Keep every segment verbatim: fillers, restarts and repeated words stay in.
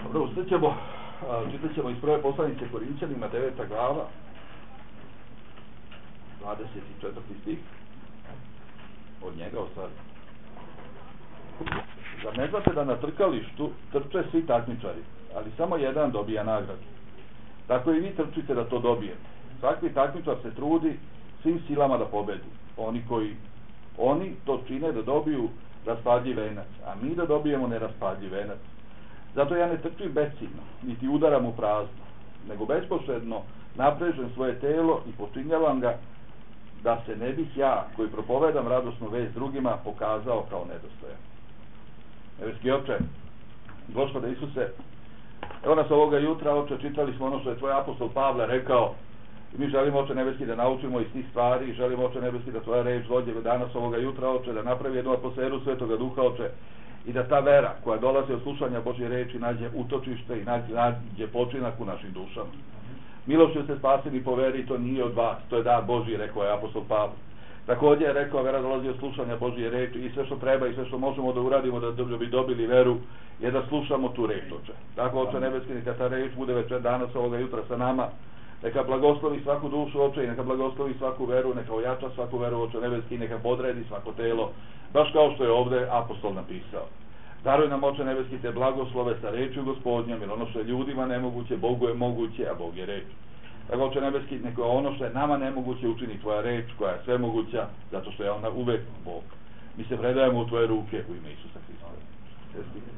Dobro, ustat ćemo, čitat ćemo iz prve poslanice Korinćanima, deveta glava, dvadeset četvrti stih, od njega ostali. Zar ne znate da na trkalištu trče svi takmičari, ali samo jedan dobija nagradu? Tako i vi trčite da to dobijete. Svaki takmičar se trudi svim silama da pobedi. Oni koji oni to čine da dobiju raspadljiv venac, a mi da dobijemo neraspadljiv venac. Zato ja ne trčim beciljno, niti udaram u prazno, nego bespoštedno naprežem svoje telo i počinjavam ga, da se ne bih ja, koji propovedam radosnu vest drugima, pokazao kao nedostojan. Nebeski Oče, Gospode Isuse, evo nas ovoga jutra, Oče, čitali smo ono što je tvoj apostol Pavle rekao, i mi želimo, Oče Nebeski, da naučimo iz tih stvari, želimo, Oče Nebeski, da tvoja reč dođe danas ovoga jutra, Oče, da napravi jednu atmosferu Svetoga Duha, Oče, i da ta vera koja dolazi od slušanja Božje reči nađe utočište i nađe, nađe počinak u našim dušama. Milošću ste spaseni po veri, to nije od vas, to je dar Božji, rekao je apostol Pavle. Također je rekao, vera dolazi od slušanja Božje reči i sve što treba i sve što možemo da uradimo da bi dobili veru je da slušamo tu reč, Oče. Tako, Oče Nebeski, neka ta reč bude večer danas ovoga jutra sa nama, neka blagoslovi svaku dušu, Oče, i neka blagoslovi svaku veru, neka ojača svaku veru, Oče Nebeski, neka podredi svako telo, baš kao što je ovdje apostol napisao. Daruj nam, Oče Nebeski, te blagoslove sa rečju Gospodnjom, jer ono što je ljudima nemoguće, Bogu je moguće, a Bog je reč. Tako, Oče Nebeski, neko ono što je nama nemoguće učini tvoja reč, koja je sve moguća, zato što je ona uvek Bog. Mi se predajemo u tvoje ruke u ime Isusa Hrista.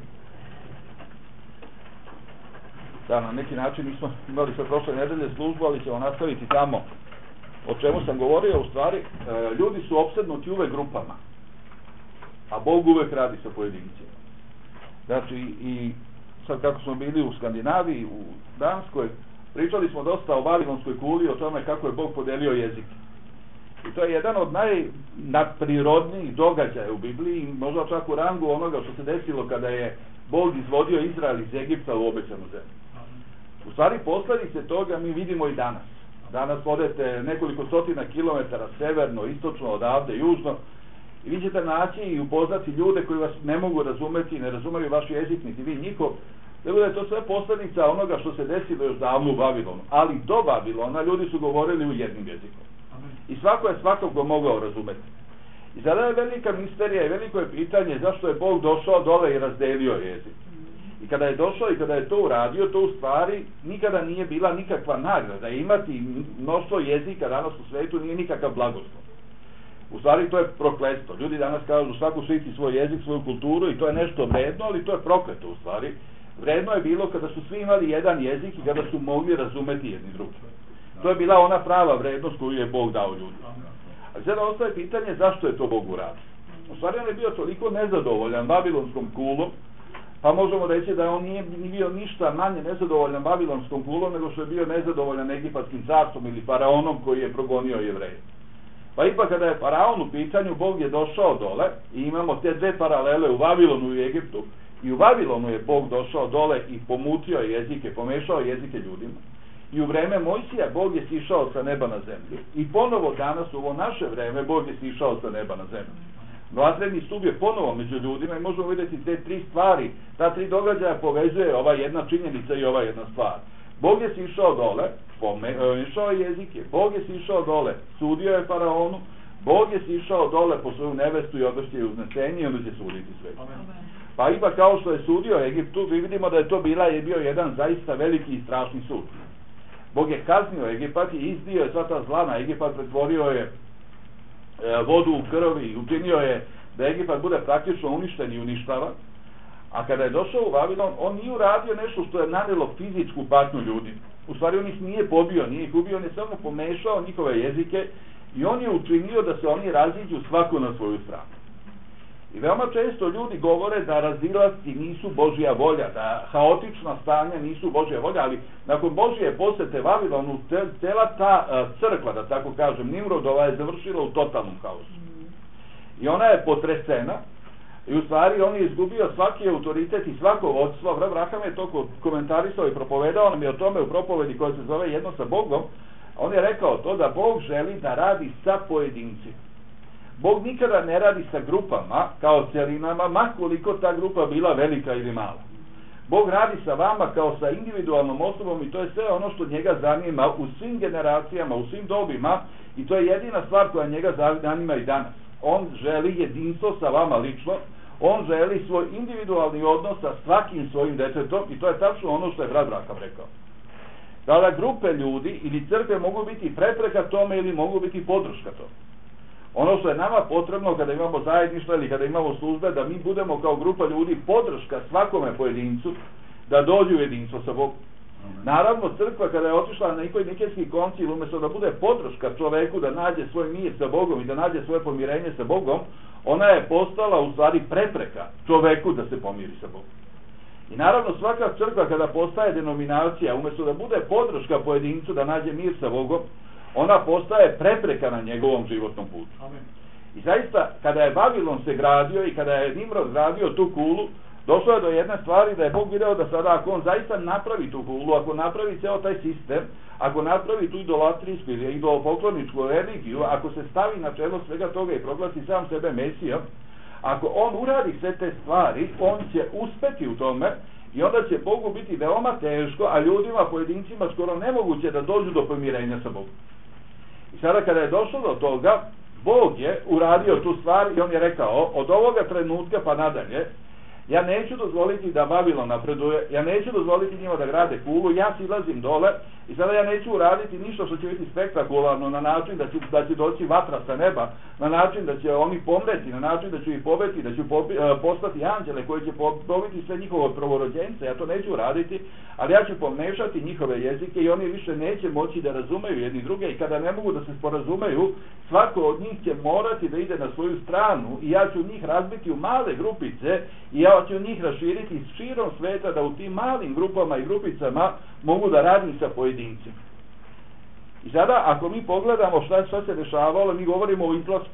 Da, na neki način mi smo imali sve prošle nedelje službu, ali ćemo nastaviti tamo o čemu sam govorio. U stvari, ljudi su opsednuti uvek grupama, a Bog uvek radi sa pojedincima. Znači, i sad kako smo bili u Skandinaviji, u Danskoj, pričali smo dosta o Vavilonskoj kuli, o tome kako je Bog podelio jezik. I to je jedan od najnadprirodnijih događaja u Bibliji, možda čak u rangu onoga što se desilo kada je Bog izvodio Izrael iz Egipta u obećanu zemlju. U stvari, posljedice toga mi vidimo i danas. Danas odete nekoliko stotina kilometara severno, istočno, odavde, južno, i vi ćete naći i upoznati ljude koji vas ne mogu razumeti, ne razumeju vaš jezik, niti vi njihov. Tako da je to sve posljedica onoga što se desilo još davno u Vavilonu. Ali do Vavilona ljudi su govorili u jednim jezikom. I svako je svakog mogao razumeti. I sada je velika misterija i veliko je pitanje zašto je Bog došao dole i razdelio jezik. I kada je došao i kada je to uradio, to u stvari nikada nije bila nikakva nagrada. Imati mnoštvo jezika danas u svetu nije nikakav blagoslov. U stvari to je prokletstvo. Ljudi danas kažu svaku štiti svoj jezik, svoju kulturu i to je nešto vredno, ali to je prokleto u stvari. Vredno je bilo kada su svi imali jedan jezik i kada su mogli razumeti jedni drugi. To je bila ona prava vrednost koju je Bog dao ljudima. Ali sada ostaje pitanje zašto je to Bog uradio. U stvari on je bio toliko nezadovoljan Vavilonskom kulom, pa možemo reći da on nije bio ništa manje nezadovoljan Vavilonskom kulom nego što je bio nezadovoljan Egipatskim carstvom ili faraonom koji je progonio Jevreje. Pa ipak kada je faraon u pitanju, Bog je došao dole i imamo te dve paralele u Vavilonu i Egiptu. I u Vavilonu je Bog došao dole i pomutio jezike, pomešao jezike ljudima. I u vreme Mojsija Bog je sišao sa neba na zemlju. I ponovo danas u ovo naše vreme Bog je sišao sa neba na zemlju. Vatrebni stup je ponovo među ljudima i možemo vidjeti te tri stvari. Ta tri događaja povezuje ova jedna činjenica i ova jedna stvar. Bog je sišao dole, pomešao jezike, Bog je sišao dole, sudio je faraonu, Bog je sišao dole po svoju nevestu i odvršće je uznesenje i onda će suditi sve. Pa ipak kao što je sudio Egiptu, vidimo da je to bila je bio jedan zaista veliki i strašni sud. Bog je kaznio Egipat i izdio je sva ta zla na Egipat, pretvorio je e, vodu u krv i učinio je da Egipat bude praktično uništen i uništava. A kada je došao u Vavilon, on nije uradio nešto što je nanelo fizičku patnju ljudi. U stvari on ih nije pobio, nije ih ubio, on je samo pomešao njihove jezike i on je učinio da se oni raziđu svako na svoju stranu. I veoma često ljudi govore da razilasci nisu Božja volja, da haotična stanja nisu Božja volja, ali nakon Božje posete Vavilonu, cela ta uh, crkva, da tako kažem, Nimrodova je završila u totalnom haosu. I ona je potresena i u stvari on je izgubio svaki autoritet i svako vodstvo. Abraham je to komentarisao i propovedao nam je o tome u propovedi koja se zove Jedno sa Bogom. On je rekao to da Bog želi da radi sa pojedincima. Bog nikada ne radi sa grupama kao celinama, ma koliko ta grupa bila velika ili mala. Bog radi sa vama kao sa individualnom osobom i to je sve ono što njega zanima u svim generacijama, u svim dobima i to je jedina stvar koja njega zanima i danas. On želi jedinstvo sa vama lično, on želi svoj individualni odnos sa svakim svojim detetom i to je tačno ono što je brat Brakav rekao. Tada grupe ljudi ili crkve mogu biti prepreka tome ili mogu biti podrška tome. Ono što je nama potrebno kada imamo zajedništvo ili kada imamo službe, da mi budemo kao grupa ljudi podrška svakome pojedincu da dođu u jedinstvo sa Bogom. Naravno, crkva kada je otišla na neki nikejski koncil, umjesto da bude podrška čoveku da nađe svoj mir sa Bogom i da nađe svoje pomirenje sa Bogom, ona je postala u stvari prepreka čoveku da se pomiri sa Bogom. I naravno, svaka crkva kada postaje denominacija, umjesto da bude podrška pojedincu da nađe mir sa Bogom, ona postaje prepreka na njegovom životnom putu. Amen. I zaista, kada je Vavilon se gradio i kada je Nimrod gradio tu kulu, došlo je do jedne stvari da je Bog video da sada ako on zaista napravi tu kulu, ako napravi ceo taj sistem, ako napravi tu idolatrijsku ili idolopokloničku religiju, ako se stavi na čelo svega toga i proglasi sam sebe Mesijom, ako on uradi sve te stvari, on će uspeti u tome i onda će Bogu biti veoma teško, a ljudima, pojedincima skoro nemoguće da dođu do pomirenja sa Bogom. I sada kada je došlo do toga, Bog je uradio tu stvar i on je rekao, od ovoga trenutka pa nadalje, ja neću dozvoliti da Vavilon napreduje, ja neću dozvoliti njima da grade kulu, ja silazim dole i sada ja neću uraditi ništa što će biti spektakularno na način da će, da će doći vatra sa neba, na način da će oni pomreti, na način da ću ih pobiti, da ću pobi, uh, postati anđele koji će pobiti sve njihove prvorođence, ja to neću uraditi, ali ja ću pomešati njihove jezike i oni više neće moći da razumeju jedni druge i kada ne mogu da se sporazumeju, svako od njih će morati da ide na svoju stranu i ja ću njih razbiti u male grupice i ja ću njih raširiti širom sveta da u tim malim grupama i grupicama mogu da radim sa pojedincima. I sada ako mi pogledamo šta, šta se dešavalo, mi govorimo o izlasku.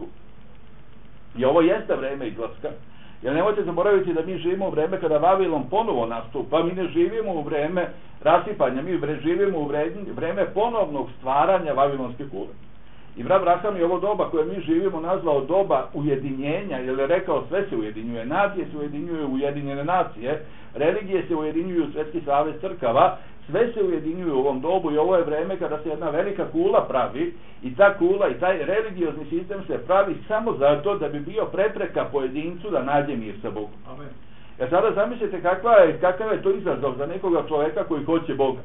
I ovo jeste vreme izlaska. Jer nemojte zaboraviti da mi živimo u vreme kada Vavilon ponovo nastupa, mi ne živimo u vreme rasipanja, mi živimo u vreme ponovnog stvaranja Vavilonske kule. I brat Braham je ovo doba koje mi živimo nazvao doba ujedinjenja, jer je rekao sve se ujedinjuje, nacije se ujedinjuju u ujedinjene nacije, religije se ujedinjuju u Svetski savez crkava, sve se ujedinjuju u ovom dobu i ovo je vreme kada se jedna velika kula pravi i ta kula i taj religiozni sistem se pravi samo zato da bi bio prepreka pojedincu da nađe mir sa Bogom. Amen. Ja sada zamislite kakva je, kakav je to izazov za nekoga čoveka koji hoće Boga.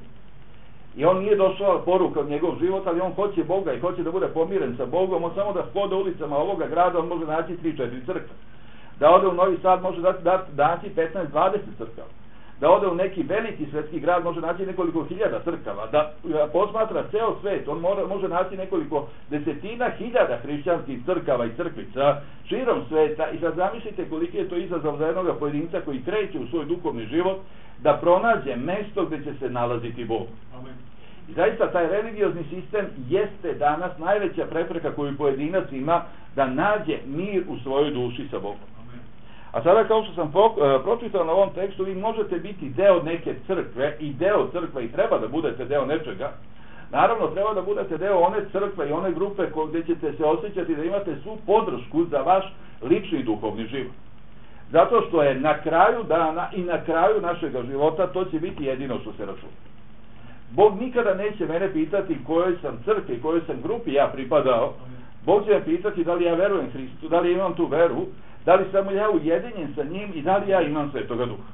I on nije došao poruka od njegov život, ali on hoće Boga i hoće da bude pomiren sa Bogom, on samo da hoda ulicama ovoga grada, on može naći tri četiri crkve. Da ode u Novi Sad, može da, da, naći petnaest dvadeset crkava. Da ode u neki veliki svetski grad, može naći nekoliko hiljada crkava. Da posmatra ceo svet, on mora, može naći nekoliko desetina hiljada hrišćanskih crkava i crkvica širom sveta. I sad zamislite koliki je to izazov za jednog pojedinca koji kreće u svoj duhovni život, da pronađe mesto gdje će se nalaziti Bog. Amen. I zaista taj religiozni sistem jeste danas najveća prepreka koju pojedinac ima da nađe mir u svojoj duši sa Bogom. Amen. A sada kao što sam pročitao na ovom tekstu, vi možete biti deo neke crkve i deo crkve i treba da budete deo nečega. Naravno, treba da budete deo one crkve i one grupe gdje ćete se osjećati da imate svu podršku za vaš lični duhovni život. Zato što je na kraju dana i na kraju našega života to će biti jedino što se računa. Bog nikada neće mene pitati kojoj sam crkvi, kojoj sam grupi ja pripadao. Bog će me pitati da li ja verujem Hristu, da li imam tu veru, da li sam ja ujedinjen sa njim i da li ja imam Svetoga Duha.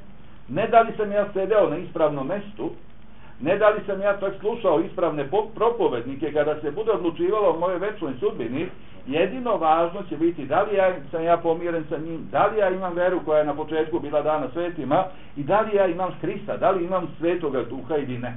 Ne da li sam ja sedeo na ispravnom mestu, ne da li sam ja tak slušao ispravne propovednike kada se bude odlučivalo o mojoj večnoj sudbini, jedino važno će biti da li ja sam ja pomiren sa njim, da li ja imam veru koja je na početku bila dana svetima i da li ja imam Hrista, da li imam Svetoga Duha ili ne.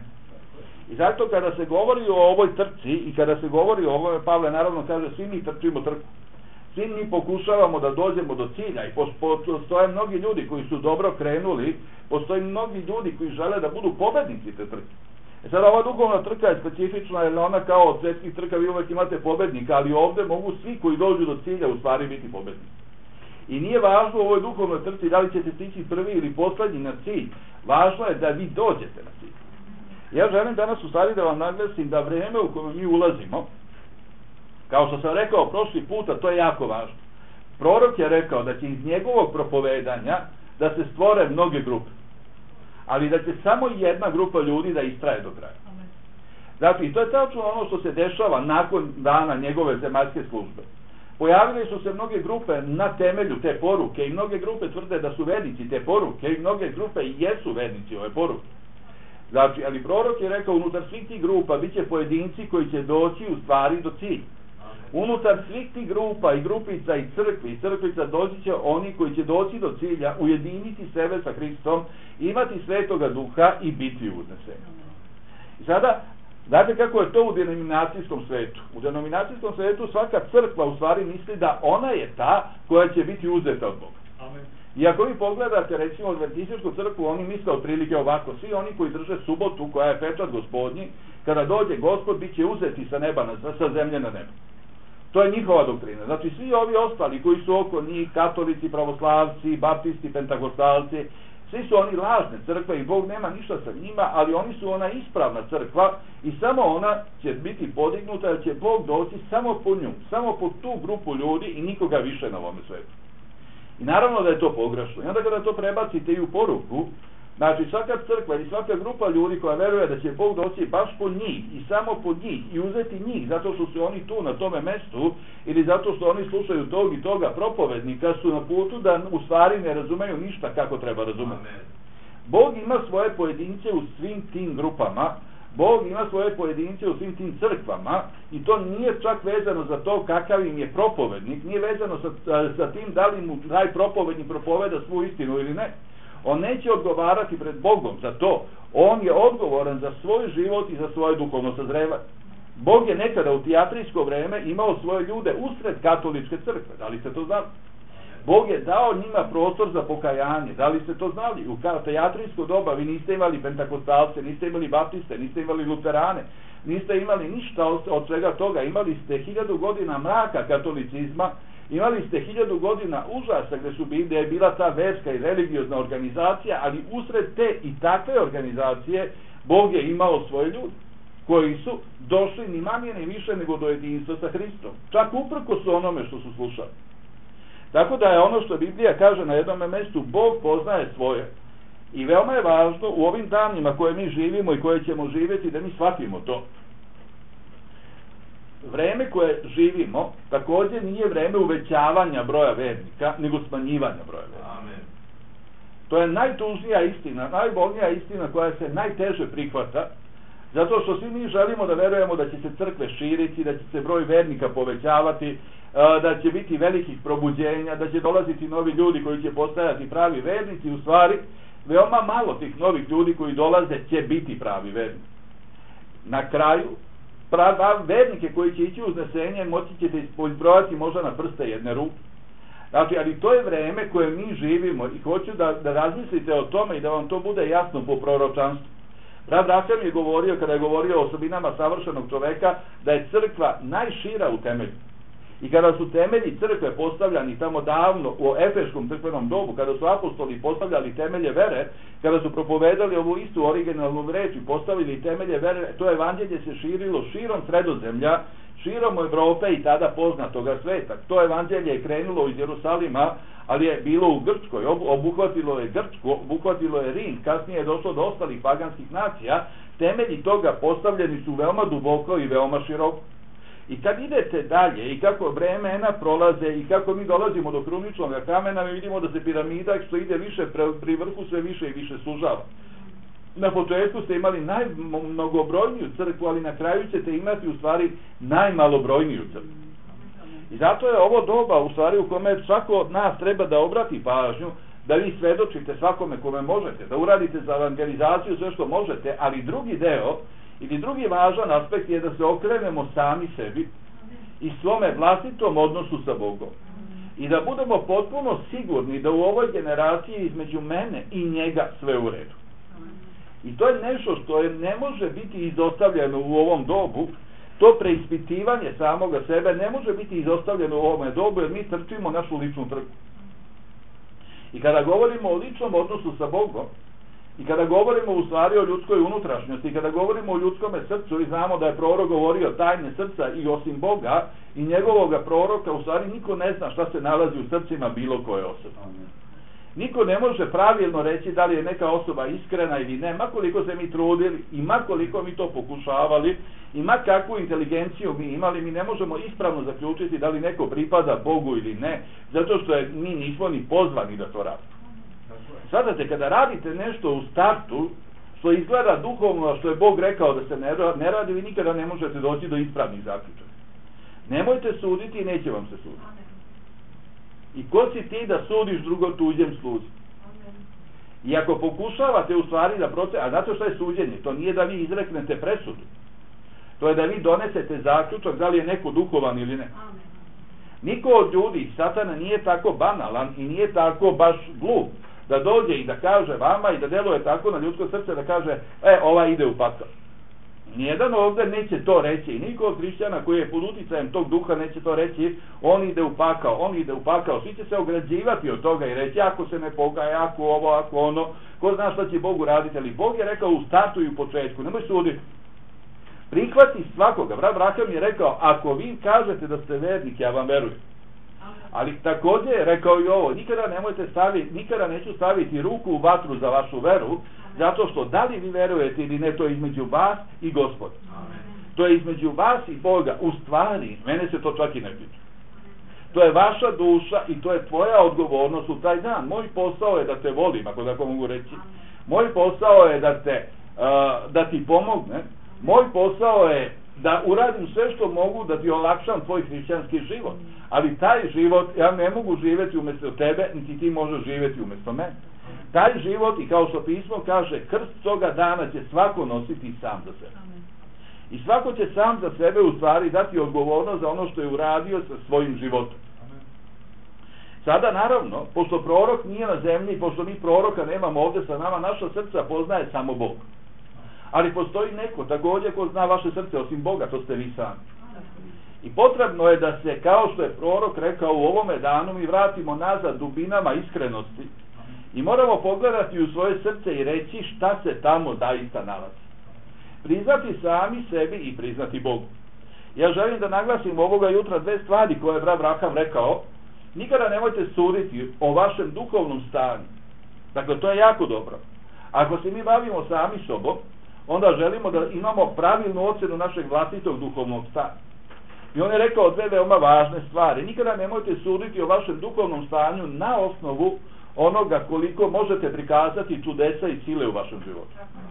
I zato kada se govori o ovoj trci i kada se govori o ovome, Pavle naravno kaže svi mi trčimo trku. Svi mi pokušavamo da dođemo do cilja i postoje mnogi ljudi koji su dobro krenuli, postoje mnogi ljudi koji žele da budu pobednici te trke. E sada ova duhovna trka je specifična jer ona kao od svetskih trka vi uvek imate pobednika, ali ovdje mogu svi koji dođu do cilja u stvari biti pobednici. I nije važno u ovoj duhovnoj trci da li ćete stići prvi ili poslednji na cilj, važno je da vi dođete na cilj. Ja želim danas u stvari da vam naglasim da vreme u kojem mi ulazimo, kao što sam rekao prošli puta, to je jako važno. Prorok je rekao da će iz njegovog propovedanja da se stvore mnoge grupe. ali da će samo jedna grupa ljudi da istraje do kraja. Znači, i to je tačno ono što se dešava nakon dana njegove zemaljske službe. Pojavile su se mnoge grupe na temelju te poruke i mnoge grupe tvrde da su vernici te poruke i mnoge grupe i jesu vernici ove poruke. Znači, ali prorok je rekao, unutar svih tih grupa bit će pojedinci koji će doći u stvari do cilja. Unutar svih tih grupa i grupica i crkvi i crkvica doći će oni koji će doći do cilja, ujediniti sebe sa Hristom, imati Svetoga Duha i biti uzneseni. I sada, znate kako je to u denominacijskom svetu? U denominacijskom svetu svaka crkva u stvari misli da ona je ta koja će biti uzeta od Boga. Amen. I ako vi pogledate recimo adventističku crkvu, oni misle otprilike ovako, svi oni koji drže subotu koja je pečat Gospodnji, kada dođe Gospod bit će uzeti sa neba na, sa zemlje na nebo. To je njihova doktrina. Znači svi ovi ostali koji su oko njih, katolici, pravoslavci, baptisti, pentakostalci, svi su oni lažne crkve i Bog nema ništa sa njima, ali oni su ona ispravna crkva i samo ona će biti podignuta, jer će Bog doći samo po nju, samo po tu grupu ljudi i nikoga više na ovome svetu. I naravno da je to pogrešno. I onda kada to prebacite i u poruku, znači svaka crkva ili svaka grupa ljudi koja veruje da će Bog doći baš po njih i samo po njih i uzeti njih zato što su oni tu na tome mestu ili zato što oni slušaju tog i toga propovednika, su na putu da u stvari ne razumeju ništa kako treba razumeti. Bog ima svoje pojedince u svim tim grupama, Bog ima svoje pojedince u svim tim crkvama i to nije čak vezano za to kakav im je propovednik, nije vezano sa, sa tim da li mu taj propovednik propoveda svu istinu ili ne. On neće odgovarati pred Bogom za to. On je odgovoran za svoj život i za svoje duhovno sazrevanje. Bog je nekada u tijatrijsko vreme imao svoje ljude usred katoličke crkve. Da li ste to znali? Bog je dao njima prostor za pokajanje. Da li ste to znali? U tijatrijsko doba vi niste imali pentakostalce, niste imali baptiste, niste imali luterane, niste imali ništa od svega toga. Imali ste hiljadu godina mraka katolicizma, imali ste hiljadu godina užasa gdje, su, gdje je bila ta verska i religiozna organizacija, ali usred te i takve organizacije Bog je imao svoje ljude koji su došli ni manje ni više nego do jedinstva sa Hristom. Čak uprkos onome što su slušali. Tako da je ono što Biblija kaže na jednom mjestu, Bog poznaje svoje. I veoma je važno u ovim danima koje mi živimo i koje ćemo živjeti da mi shvatimo to. Vreme koje živimo također nije vreme uvećavanja broja vernika, nego smanjivanja broja vernika. Amen. To je najtužnija istina, najbolnija istina koja se najteže prihvata, zato što svi mi želimo da verujemo da će se crkve širiti, da će se broj vernika povećavati, da će biti velikih probuđenja, da će dolaziti novi ljudi koji će postajati pravi vernici. U stvari, veoma malo tih novih ljudi koji dolaze će biti pravi vernici. Na kraju, pravi vernike koji će ići u uznesenje moći ćete izbrojati možda na prste jedne ruke. Znači, ali to je vreme koje mi živimo i hoću da, da razmislite o tome i da vam to bude jasno po proročanstvu. Brat Raham je govorio, kada je govorio o osobinama savršenog čoveka, da je crkva najšira u temelju. I kada su temelji crkve postavljani tamo davno u efeškom crkvenom dobu, kada su apostoli postavljali temelje vere, kada su propovedali ovu istu originalnu reč i postavili temelje vere, to evanđelje se širilo širom Sredozemlja, širom Evrope i tada poznatoga sveta. To evanđelje je krenulo iz Jerusalima, ali je bilo u Grčkoj, obuhvatilo je Grčku, obuhvatilo je Rim, kasnije je došlo do ostalih paganskih nacija. Temelji toga postavljeni su veoma duboko i veoma široko. I kad idete dalje i kako vremena prolaze i kako mi dolazimo do kruničnog kamena, mi vidimo da se piramida što ide više pri vrhu sve više i više sužava. Na početku ste imali najmnogobrojniju crkvu, ali na kraju ćete imati u stvari najmalobrojniju crkvu. I zato je ovo doba u stvari u kome svako od nas treba da obrati pažnju, da vi svedočite svakome kome možete, da uradite za evangelizaciju sve što možete, ali drugi deo ili drugi važan aspekt je da se okrenemo sami sebi i svome vlastitom odnosu sa Bogom. I da budemo potpuno sigurni da u ovoj generaciji između mene i njega sve u redu. I to je nešto što je, ne može biti izostavljeno u ovom dobu. To preispitivanje samoga sebe ne može biti izostavljeno u ovome dobu, jer mi trčimo našu ličnu trku. I kada govorimo o ličnom odnosu sa Bogom, i kada govorimo u stvari o ljudskoj unutrašnjosti, i kada govorimo o ljudskome srcu, i znamo da je prorok govorio tajne srca i osim Boga i njegovoga proroka, u stvari niko ne zna šta se nalazi u srcima bilo koje osobe. Niko ne može pravilno reći da li je neka osoba iskrena ili ne, makoliko se mi trudili i makoliko mi to pokušavali i ma kakvu inteligenciju mi imali, mi ne možemo ispravno zaključiti da li neko pripada Bogu ili ne, zato što je, mi nismo ni pozvani da to radimo. Sada kada radite nešto u startu što izgleda duhovno, što je Bog rekao da se ne radi, vi nikada ne možete doći do ispravnih zaključaka. Nemojte suditi i neće vam se suditi. I ko si ti da sudiš drugo tuđem sluzi? I ako pokušavate u stvari da proces... A znate šta je suđenje? To nije da vi izreknete presudu. To je da vi donesete zaključak da li je neko duhovan ili ne. Niko od ljudi, Satana, nije tako banalan i nije tako baš glup da dođe i da kaže vama i da deluje tako na ljudsko srce da kaže, e, ova ide u pakao. Nijedan ovdje neće to reći i niko od hrišćana koji je pod uticajem tog duha neće to reći, on ide u pakao, on ide u pakao. Svi će se ograđivati od toga i reći, ako se ne pokaje, ako ovo, ako ono, ko zna šta će Bogu raditi, ali Bog je rekao u startu i u početku, nemoj suditi. Prihvati svakoga. Brat Braham je rekao, ako vi kažete da ste vernik, ja vam verujem. Ali također je rekao i ovo, nikada nemojte staviti, nikada neću staviti ruku u vatru za vašu veru, zato što da li vi verujete ili ne, to je između vas i Gospoda. To je između vas i Boga. U stvari, mene se to čak i ne tiče. To je vaša duša i to je tvoja odgovornost u taj dan. Moj posao je da te volim, ako tako mogu reći. Moj posao je da te, uh, da ti pomogne. Moj posao je da uradim sve što mogu da ti olakšam tvoj hrišćanski život. Ali taj život, ja ne mogu živjeti umjesto tebe, niti ti možeš živjeti umjesto mene. Taj život, i kao što pismo kaže, krst toga dana će svako nositi sam za sebe. I svako će sam za sebe u stvari dati odgovornost za ono što je uradio sa svojim životom. Sada naravno, pošto prorok nije na zemlji, pošto mi proroka nemamo ovdje sa nama, naša srca poznaje samo Bog. Ali postoji neko također ko zna vaše srce osim Boga, to ste vi sami. I potrebno je da se, kao što je prorok rekao u ovome danu, mi vratimo nazad dubinama iskrenosti i moramo pogledati u svoje srce i reći šta se tamo zaista nalazi. Priznati sami sebi i priznati Bogu. Ja želim da naglasim ovoga jutra dve stvari koje je brat Braham rekao. Nikada nemojte suditi o vašem duhovnom stanju. Dakle, to je jako dobro. Ako se mi bavimo sami sobom, onda želimo da imamo pravilnu ocenu našeg vlastitog duhovnog stanja. I on je rekao dve veoma važne stvari. Nikada nemojte suditi o vašem duhovnom stanju na osnovu onoga koliko možete prikazati čudesa i sile u vašem životu.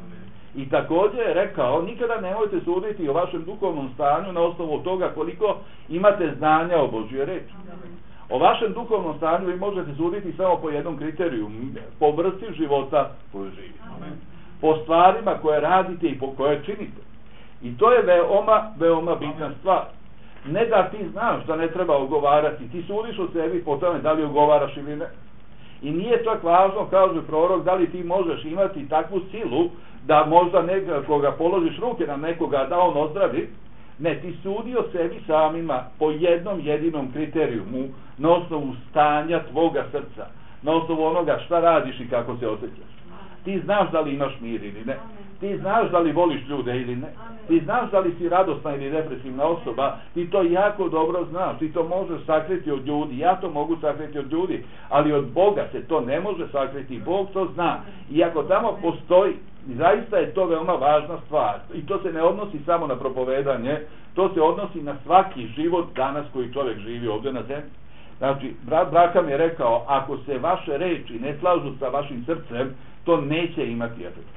I također je rekao, nikada nemojte suditi o vašem duhovnom stanju na osnovu toga koliko imate znanja o Božjoj reči. O vašem duhovnom stanju vi možete suditi samo po jednom kriteriju, po vrsti života koju živite. Po stvarima koje radite i po koje činite. I to je veoma, veoma bitna stvar. Ne da ti znaš da ne treba ogovarati, ti sudiš o sebi po tome da li ogovaraš ili ne. I nije tako važno, kaže prorok, da li ti možeš imati takvu silu da možda nekoga položiš ruke na nekoga da on ozdravi. Ne, ti sudi o sebi samima po jednom jedinom kriterijumu na osnovu stanja tvoga srca, na osnovu onoga šta radiš i kako se osjećaš. Ti znaš da li imaš mir ili ne. Ti znaš da li voliš ljude ili ne. Ti znaš da li si radosna ili depresivna osoba. Ti to jako dobro znaš. Ti to možeš sakriti od ljudi. Ja to mogu sakriti od ljudi. Ali od Boga se to ne može sakriti. Bog to zna. I ako tamo postoji, zaista je to veoma važna stvar. I to se ne odnosi samo na propovedanje. To se odnosi na svaki život danas koji čovjek živi ovdje na zemlji. Znači, brat Braham je rekao, ako se vaše reči ne slažu sa vašim srcem, to neće imati efekt.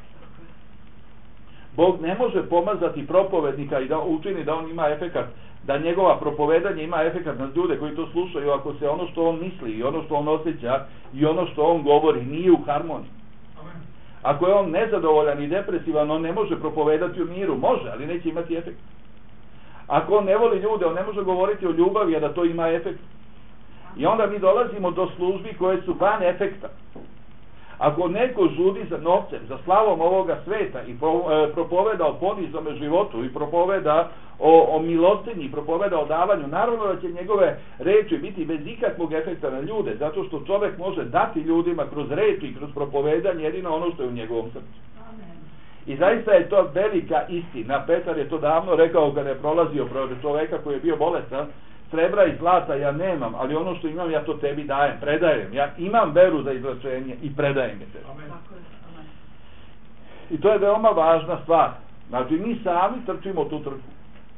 Bog ne može pomazati propovednika i da učini da on ima efekat, da njegova propovedanje ima efekat na ljude koji to slušaju, ako se ono što on misli i ono što on osjeća i ono što on govori nije u harmoniji. Ako je on nezadovoljan i depresivan, on ne može propovedati u miru, može, ali neće imati efekt. Ako on ne voli ljude, on ne može govoriti o ljubavi, a da to ima efekt. I onda mi dolazimo do službi koje su van efekta. Ako neko žudi za novcem, za slavom ovoga sveta i propoveda o ponizome životu i propoveda o, o milostinji i propoveda o davanju, naravno da će njegove reči biti bez ikakvog efekta na ljude, zato što čovjek može dati ljudima kroz reči i kroz propovedanje jedino ono što je u njegovom srcu. I zaista je to velika istina. Petar je to davno rekao kada je prolazio protiv čovjeka koji je bio bolestan. srebra i zlata ja nemam, ali ono što imam ja to tebi dajem, predajem. Ja imam veru za izračenje i predajem je tebi. I to je veoma važna stvar. Znači, mi sami trčimo tu trku.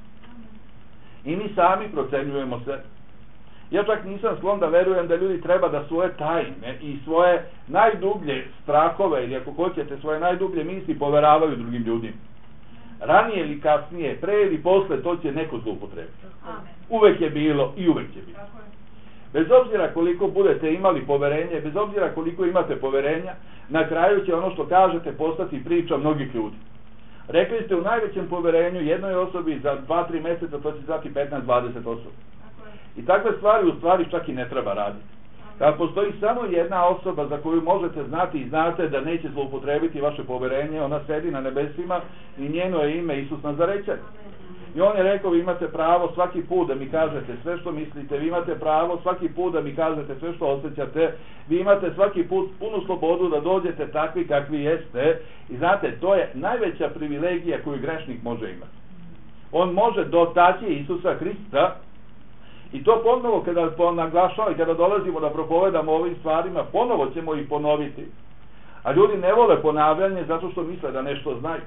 I mi sami procenjujemo se. Ja čak nisam sklon da verujem da ljudi treba da svoje tajne i svoje najdublje strahove, ili ako hoćete svoje najdublje misli, poveravaju drugim ljudima. Ranije ili kasnije, pre ili posle, to će neko zloupotrebiti. Uvek je bilo i uvek će biti. Bez obzira koliko budete imali poverenje, bez obzira koliko imate poverenja, na kraju će ono što kažete postati priča mnogih ljudi. Rekli ste u najvećem poverenju jednoj osobi za dva tri mjeseca, to će zvati petnaest dvadeset osoba. I takve stvari u stvari čak i ne treba raditi. Kad postoji samo jedna osoba za koju možete znati i znate da neće zloupotrebiti vaše poverenje, ona sedi na nebesima i njeno je ime Isus Nazarećan. I on je rekao, vi imate pravo svaki put da mi kažete sve što mislite, vi imate pravo svaki put da mi kažete sve što osjećate, vi imate svaki put punu slobodu da dođete takvi kakvi jeste. I znate, to je najveća privilegija koju grešnik može imati. On može dotaći Isusa Hrista. I to ponovo kada naglašamo i kada dolazimo da propovedamo ovim stvarima, ponovo ćemo ih ponoviti. A ljudi ne vole ponavljanje zato što misle da nešto znaju.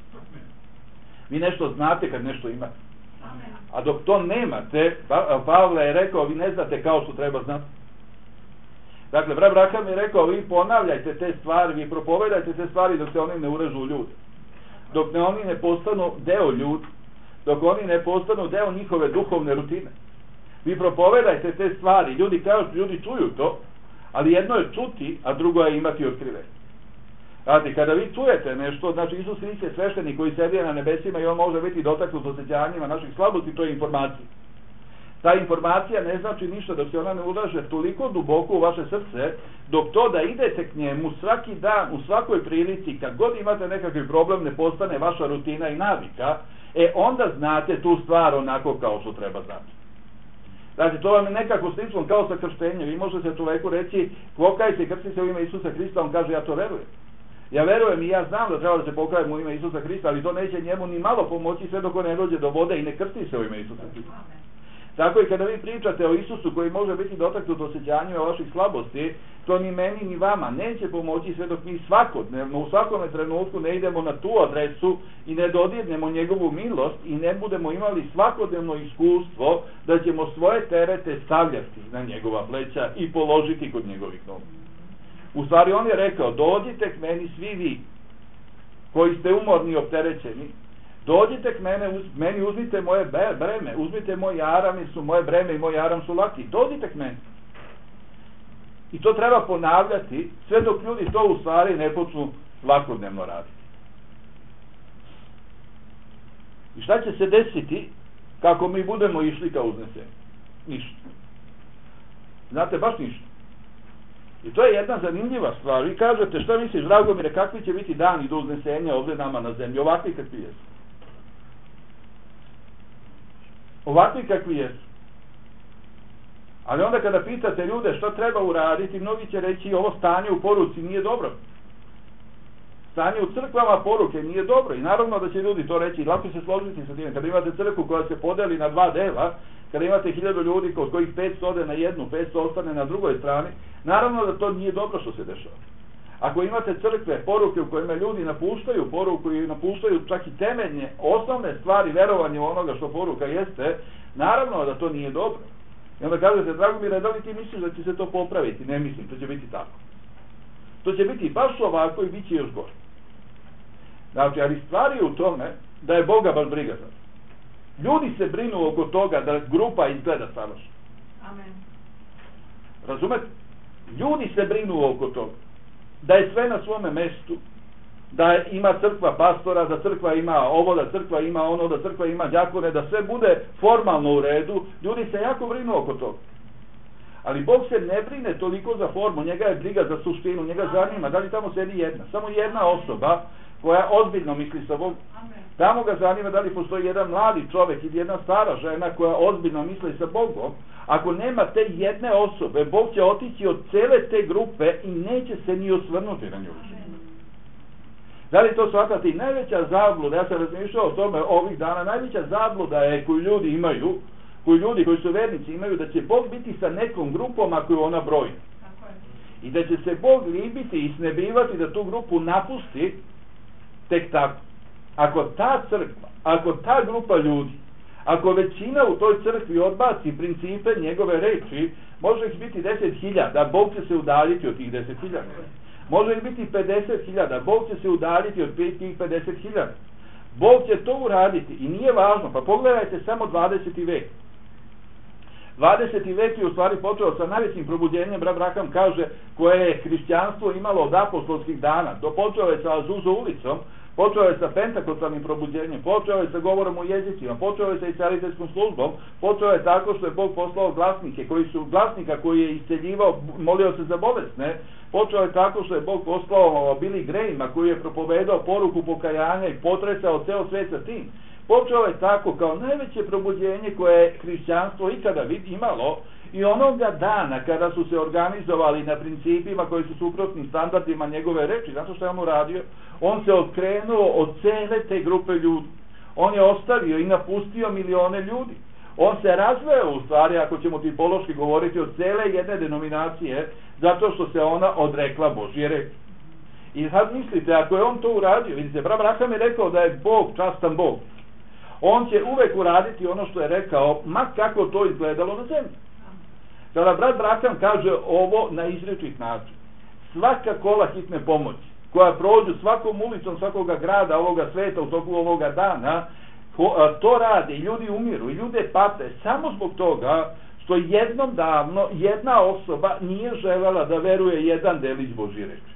Vi nešto znate kad nešto imate. A dok to nemate, Pavle je rekao, vi ne znate kao što treba znati. Dakle, brat Braham je rekao, vi ponavljajte te stvari, vi propovedajte te stvari dok se oni ne urežu u ljudi. Dok ne oni ne postanu deo ljudi, dok oni ne postanu deo njihove duhovne rutine. Vi propovedajte te stvari, ljudi kažu, ljudi čuju to, ali jedno je čuti, a drugo je imati otkrivenje. Znate, kada vi čujete nešto, znači Isus Hrist je sveštenik koji sedi na nebesima i on može biti dotaknut osjećanjima naših slabosti, to je informacija. Ta informacija ne znači ništa dok se ona ne ulaže toliko duboko u vaše srce, dok to da idete k njemu svaki dan, u svakoj prilici, kad god imate nekakvi problem, ne postane vaša rutina i navika, e onda znate tu stvar onako kao što treba znati. Znači, to vam je nekako slično kao sa krštenjem. Vi možete čoveku reći, pokaj se, krsti se u ime Isusa Hrista, on kaže, ja to verujem. Ja verujem i ja znam da treba da se pokajem u ime Isusa Hrista, ali to neće njemu ni malo pomoći sve dok on ne dođe do vode i ne krsti se u ime Isusa Hrista. Tako i kada vi pričate o Isusu koji može biti dotaknut osjećanjima vaših slabosti, to ni meni ni vama neće pomoći sve dok mi svakodnevno, u svakome trenutku ne idemo na tu adresu i ne dodirnemo njegovu milost i ne budemo imali svakodnevno iskustvo da ćemo svoje terete stavljati na njegova pleća i položiti kod njegovih nogu. U stvari on je rekao, dođite k meni svi vi koji ste umorni i opterećeni, dođite k mene, uz, meni uzmite moje breme, uzmite moj jaram, jer su moje breme i moj jaram su laki. Dođite k meni. I to treba ponavljati, sve dok ljudi to u stvari ne počnu svakodnevno raditi. I šta će se desiti kako mi budemo išli ka uznesenju? Ništa. Znate, baš ništa. I to je jedna zanimljiva stvar. Vi kažete, šta misliš, Dragomire, kakvi će biti dani do uznesenja ovdje nama na zemlji? Ovakvi kakvi jesu. Ovakvi kakvi jesu. Ali onda kada pitate ljude šta treba uraditi, mnogi će reći ovo stanje u poruci nije dobro. Stanje u crkvama poruke nije dobro. I naravno da će ljudi to reći i lako se složiti sa tim. Kada imate crkvu koja se podeli na dva dela, kada imate hiljadu ljudi od kojih petsto ode na jednu, petsto ostane na drugoj strani, naravno da to nije dobro što se dešava. Ako imate crkve, poruke u kojima ljudi napuštaju poruku i napuštaju čak i temeljne, osnovne stvari verovanja u onoga što poruka jeste, naravno da to nije dobro. I onda kažete, Dragomire, da li ti misliš da će se to popraviti? Ne mislim, to će biti tako. To će biti baš ovako i bit će još gore. Znači, ali stvar je u tome da je Boga baš briga za to. Ljudi se brinu oko toga da grupa izgleda savršeno. Amen. Razumete? Ljudi se brinu oko toga. Da je sve na svome mestu, da ima crkva pastora, da crkva ima ovo, da crkva ima ono, da crkva ima đakone, da sve bude formalno u redu. Ljudi se jako brinu oko toga. Ali Bog se ne brine toliko za formu, njega je briga za suštinu, njega zanima da li tamo sedi jedna, samo jedna osoba koja ozbiljno misli sa Bogom. Tamo ga zanima da li postoji jedan mladi čovjek ili jedna stara žena koja ozbiljno misli sa Bogom. Ako nema te jedne osobe, Bog će otići od cele te grupe i neće se ni osvrnuti na nju. Da li to shvatati? Najveća zabluda, ja sam razmišljao o tome ovih dana, najveća zabluda je koju ljudi imaju, koju ljudi koji su vernici imaju, da će Bog biti sa nekom grupom ako je ona brojna. I da će se Bog libiti i snebivati da tu grupu napusti tek tako. Ako ta crkva, ako ta grupa ljudi, ako većina u toj crkvi odbaci principe njegove reči, može ih biti deset hiljada, Bog će se udaljiti od tih deset hiljada. Može ih biti pedeset hiljada, Bog će se udaljiti od tih pedeset hiljada. Bog će to uraditi i nije važno, pa pogledajte samo dvadeseti vek. dvadeseti vek je u stvari počeo sa najvećim probuđenjem, brat Branham kaže, koje je hrišćanstvo imalo od apostolskih dana. To počeo je sa Azusa ulicom, počeo je sa pentakostalnim probuđenjem, počeo je sa govorom u jezicima, počeo je sa isceliteljskom službom, počeo je tako što je Bog poslao glasnike, koji su glasnika koji je isceljivao, molio se za bolesne, počeo je tako što je Bog poslao Billy Grahama koji je propovedao poruku pokajanja i potresao ceo svet sa tim. Počeo je tako kao najveće probuđenje koje je hrišćanstvo ikada imalo i onoga dana kada su se organizovali na principima koji su suprotnim standardima njegove reči. Zato što je on uradio? On se okrenuo od cele te grupe ljudi. On je ostavio i napustio milione ljudi. On se razveo u stvari, ako ćemo tipološki govoriti, od cele jedne denominacije, zato što se ona odrekla Božje reči. I sad mislite, ako je on to uradio, vidite, brat Branham je rekao da je Bog častan Bog. On će uvek uraditi ono što je rekao, ma kako to izgledalo na zemlji. Kada brat Branham kaže ovo na izrečit način, svaka kola hitne pomoći, koja prođu svakom ulicom svakoga grada ovoga sveta u toku ovoga dana, to rade i ljudi umiru i ljude pate samo zbog toga što jednom davno jedna osoba nije želela da veruje jedan delić Božje reči.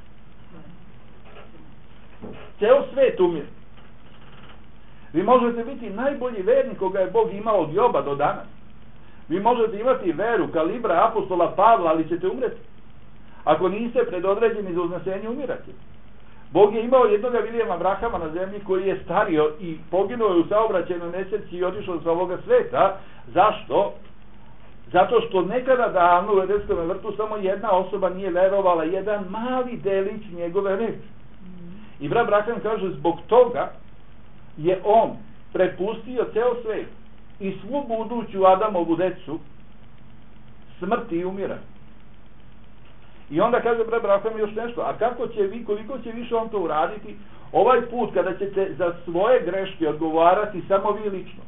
Ceo svet umire. Vi možete biti najbolji vernik koga je Bog imao od Joba do danas. Vi možete imati veru kalibra apostola Pavla, ali ćete umreti. Ako niste predodređeni za uznesenje, umirate. Bog je imao jednoga Vilijama Branhama na zemlji koji je stario i poginuo je u saobraćajnoj nesreći i otišao sa ovoga sveta. Zašto? Zato što nekada davno u Edenskom vrtu samo jedna osoba nije verovala, jedan mali delić njegove reči. I brat Branham kaže, zbog toga je on prepustio ceo svet i svu buduću Adamovu decu smrti i umira. I onda kaže brat Branham još nešto, a kako će vi, koliko će više on to uraditi, ovaj put kada ćete za svoje greške odgovarati samo vi lično.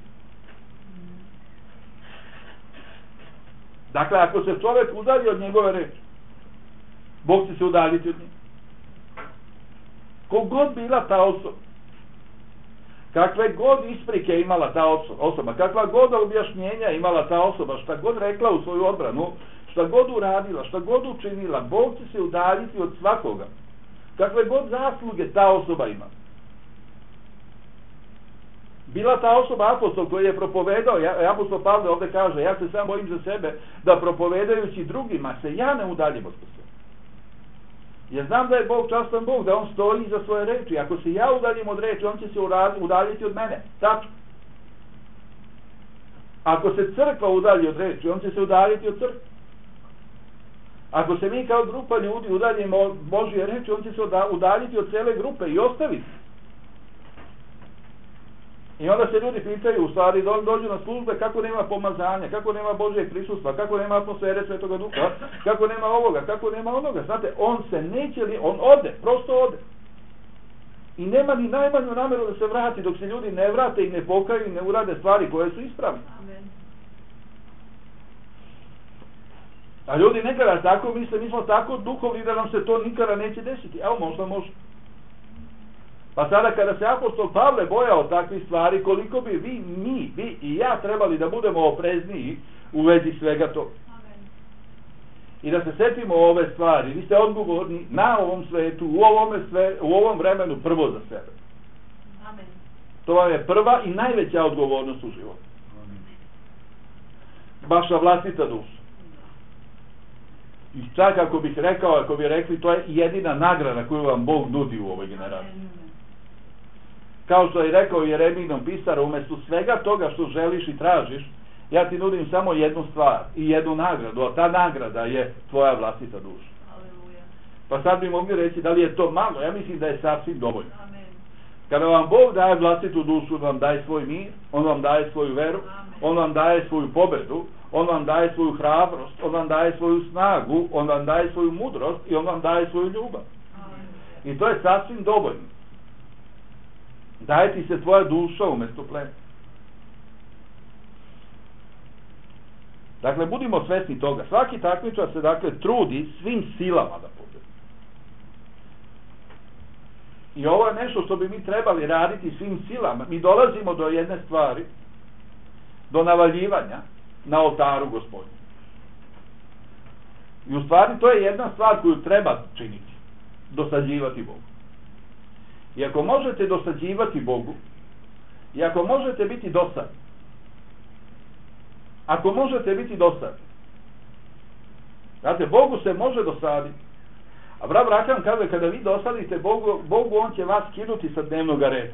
Dakle, ako se čovjek udalji od njegove reči, Bog će se udaljiti od njega. Kogod bila ta osoba, kakve god isprike imala ta osoba, kakva god objašnjenja imala ta osoba, šta god rekla u svoju odbranu, šta god uradila, šta god učinila, Bog će se udaljiti od svakoga. Kakve god zasluge ta osoba ima. Bila ta osoba apostol koji je propovedao, apostol Pavle ovdje kaže, ja se samo bojim za sebe, da propovedajući drugima se ja ne udaljim od sebe. Jer znam da je Bog častan Bog, da on stoji iza svoje reči. Ako se ja udaljim od reči, on će se udaljiti od mene. Tačno. Ako se crkva udalji od reči, on će se udaljiti od crkve. Ako se mi kao grupa ljudi udaljimo od Božje reči, on će se udaljiti od cele grupe i ostaviti. I onda se ljudi pitaju, u stvari dođu na službe, kako nema pomazanja, kako nema Božjeg prisustva, kako nema atmosfere Svetoga Duha, kako nema ovoga, kako nema onoga. Znate, on se neće li, on ode, prosto ode. I nema ni najmanju nameru da se vrati, dok se ljudi ne vrate i ne pokaju i ne urade stvari koje su ispravne. Amen. A ljudi nekada tako misle, mi smo tako duhovni da nam se to nikada neće desiti. Evo, možda može. Pa sada kada se apostol Pavle bojao takvih stvari, koliko bi vi, mi, vi i ja trebali da budemo oprezniji u vezi svega toga. I da se setimo ove stvari, vi ste odgovorni na ovom svetu, u, ovome sve, u ovom vremenu prvo za sebe. Amen. To vam je prva i najveća odgovornost u životu. Vaša vlastita duša. I čak ako bih rekao, ako bih rekli, to je jedina nagrada koju vam Bog nudi u ovoj generaciji. Kao što je rekao Jeremijinom pisaru, umjesto svega toga što želiš i tražiš, ja ti nudim samo jednu stvar i jednu nagradu, a ta nagrada je tvoja vlastita duša. Aleluja. Pa sad bi mogli reći da li je to malo, ja mislim da je sasvim dovoljno. Amen. Kada vam Bog daje vlastitu dušu, on vam daje svoj mir, on vam daje svoju veru, on vam daje svoju pobedu, on vam daje svoju hrabrost, on vam daje svoju snagu, on vam daje svoju mudrost i on vam daje svoju ljubav. I to je sasvim dovoljno. Daje ti se tvoja duša umjesto plena. Dakle, budimo svesni toga. Svaki takmičar se, dakle, trudi svim silama da pobedi. I ovo je nešto što bi mi trebali raditi svim silama. Mi dolazimo do jedne stvari, do navaljivanja na oltaru Gospodnjem. I u stvari to je jedna stvar koju treba činiti. Dosađivati Bogu. I ako možete dosađivati Bogu, i ako možete biti dosadni, ako možete biti dosadni, znate, Bogu se može dosaditi. Abraham Rakam kaže, kada vi dosadite Bogu, Bogu, on će vas skinuti sa dnevnog reda.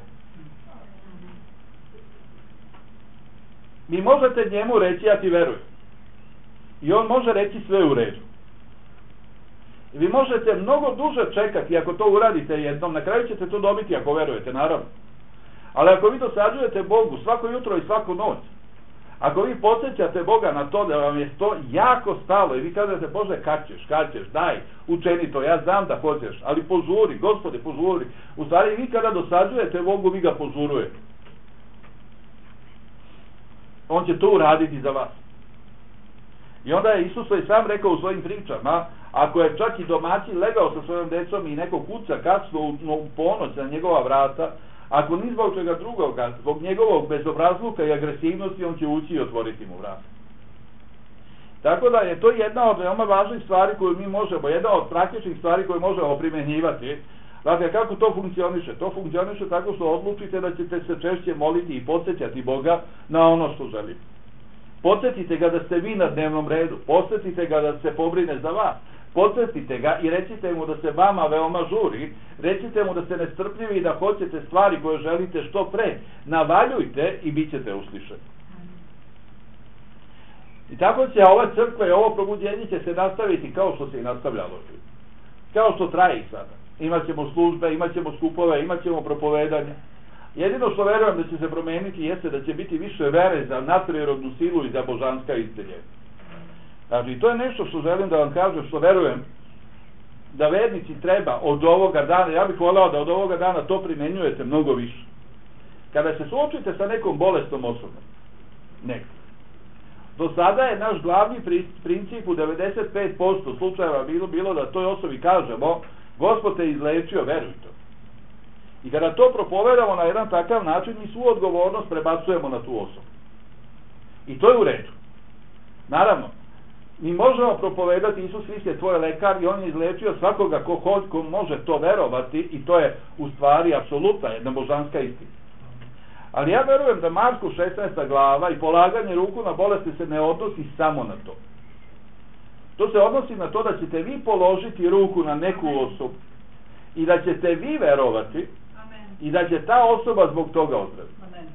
Vi možete njemu reći, ja ti verujem. I on može reći sve u redu. I vi možete mnogo duže čekati ako to uradite jednom, na kraju ćete to dobiti ako verujete, naravno. Ali ako vi dosađujete Bogu svako jutro i svaku noć, ako vi podsjećate Boga na to da vam je to jako stalo i vi kažete, Bože, kad ćeš, kad ćeš, daj, učeni to, ja znam da hoćeš, ali požuri, Gospode, požuri. U stvari, vi kada dosađujete Bogu, vi ga požurujete. On će to uraditi za vas. I onda je Isus i sam rekao u svojim pričama, ako je čak i domaćin legao sa svojom decom i neko kuca kasno u, u ponoć na njegova vrata, ako ni zbog čega drugoga, zbog njegovog bezobrazluka i agresivnosti, on će ući i otvoriti mu vrata. Tako da je to jedna od veoma važnih stvari koju mi možemo, jedna od praktičnih stvari koje možemo primjenjivati. Dakle, kako to funkcioniše? To funkcioniše tako što odlučite da ćete se češće moliti i podsjećati Boga na ono što želite. Podsjetite ga da ste vi na dnevnom redu, podsjetite ga da se pobrine za vas, podsjetite ga i recite mu da se vama veoma žuri, recite mu da ste nestrpljivi i da hoćete stvari koje želite što pre, navaljujte i bit ćete uslišeni. I tako će ova crkva i ovo probuđenje će se nastaviti kao što se i nastavljalo. Kao što traje i sada. Imaćemo službe, imaćemo skupove, imaćemo propovedanja. Jedino što verujem da će se promeniti jeste da će biti više vere za nadprirodnu silu i za božanska isceljenja. Znači, to je nešto što želim da vam kažem, što verujem da vernici treba od ovoga dana, ja bih voleo da od ovoga dana to primenjujete mnogo više. Kada se suočite sa nekom bolestom osobom, neko. Do sada je naš glavni princip u devedeset pet posto slučajeva bilo, bilo da toj osobi kažemo, Gospod te izlečio, veruj to. I kada to propovedamo na jedan takav način, mi svu odgovornost prebacujemo na tu osobu. I to je u redu. Naravno, mi možemo propovedati, Isus Hrist je tvoj lekar i on je izlečio svakoga ko, ko, ko može to verovati i to je u stvari apsolutna jedna božanska istina. Ali ja verujem da Marku šesnaesta glava i polaganje ruku na bolesti se ne odnosi samo na to. To se odnosi na to da ćete vi položiti ruku na neku osobu i da ćete vi verovati Amen. I da će ta osoba zbog toga ozdraviti.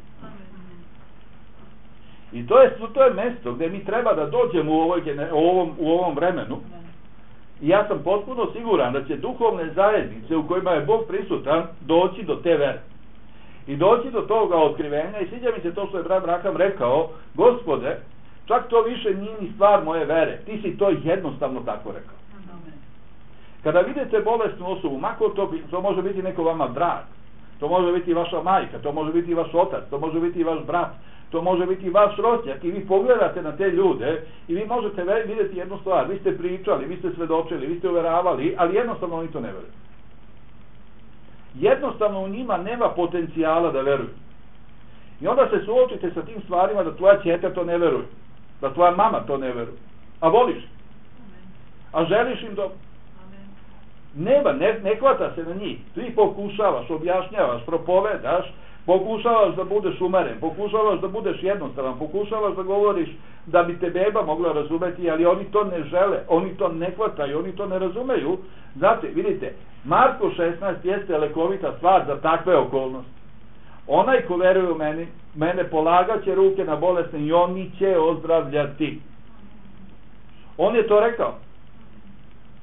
I to je, to je mjesto gdje mi treba da dođemo u, ovoj, u, ovom, u ovom vremenu. I ja sam potpuno siguran da će duhovne zajednice u kojima je Bog prisutan doći do te vere. I doći do toga otkrivenja. I sviđa mi se to što je brat Rakam rekao, Gospode, čak to više nije ni stvar moje vere. Ti si to jednostavno tako rekao. Kada vidite bolesnu osobu, mako to, to može biti neko vama drag, to može biti vaša majka, to može biti vaš otac, to može biti vaš brat, to može biti vaš rođak i vi pogledate na te ljude i vi možete vidjeti jednu stvar, vi ste pričali, vi ste svedočili, vi ste uveravali, ali jednostavno oni to ne veruju. Jednostavno u njima nema potencijala da veruju. I onda se suočite sa tim stvarima da tvoja ćerka to ne veruje, da tvoja mama to ne veruje, a voliš, a želiš im dobro. Nema, ne, ne hvata se na njih. Ti pokušavaš, objašnjavaš, propovedaš, pokušavaš da budeš umeren, pokušavaš da budeš jednostavan, pokušavaš da govoriš da bi te beba mogla razumeti, ali oni to ne žele, oni to ne hvataju, oni to ne razumeju. Znate, vidite, Marko šesnaest jeste lekovita stvar za takve okolnosti. Onaj ko veruje u meni, mene polagaće ruke na bolesne i oni će ozdravljati. On je to rekao.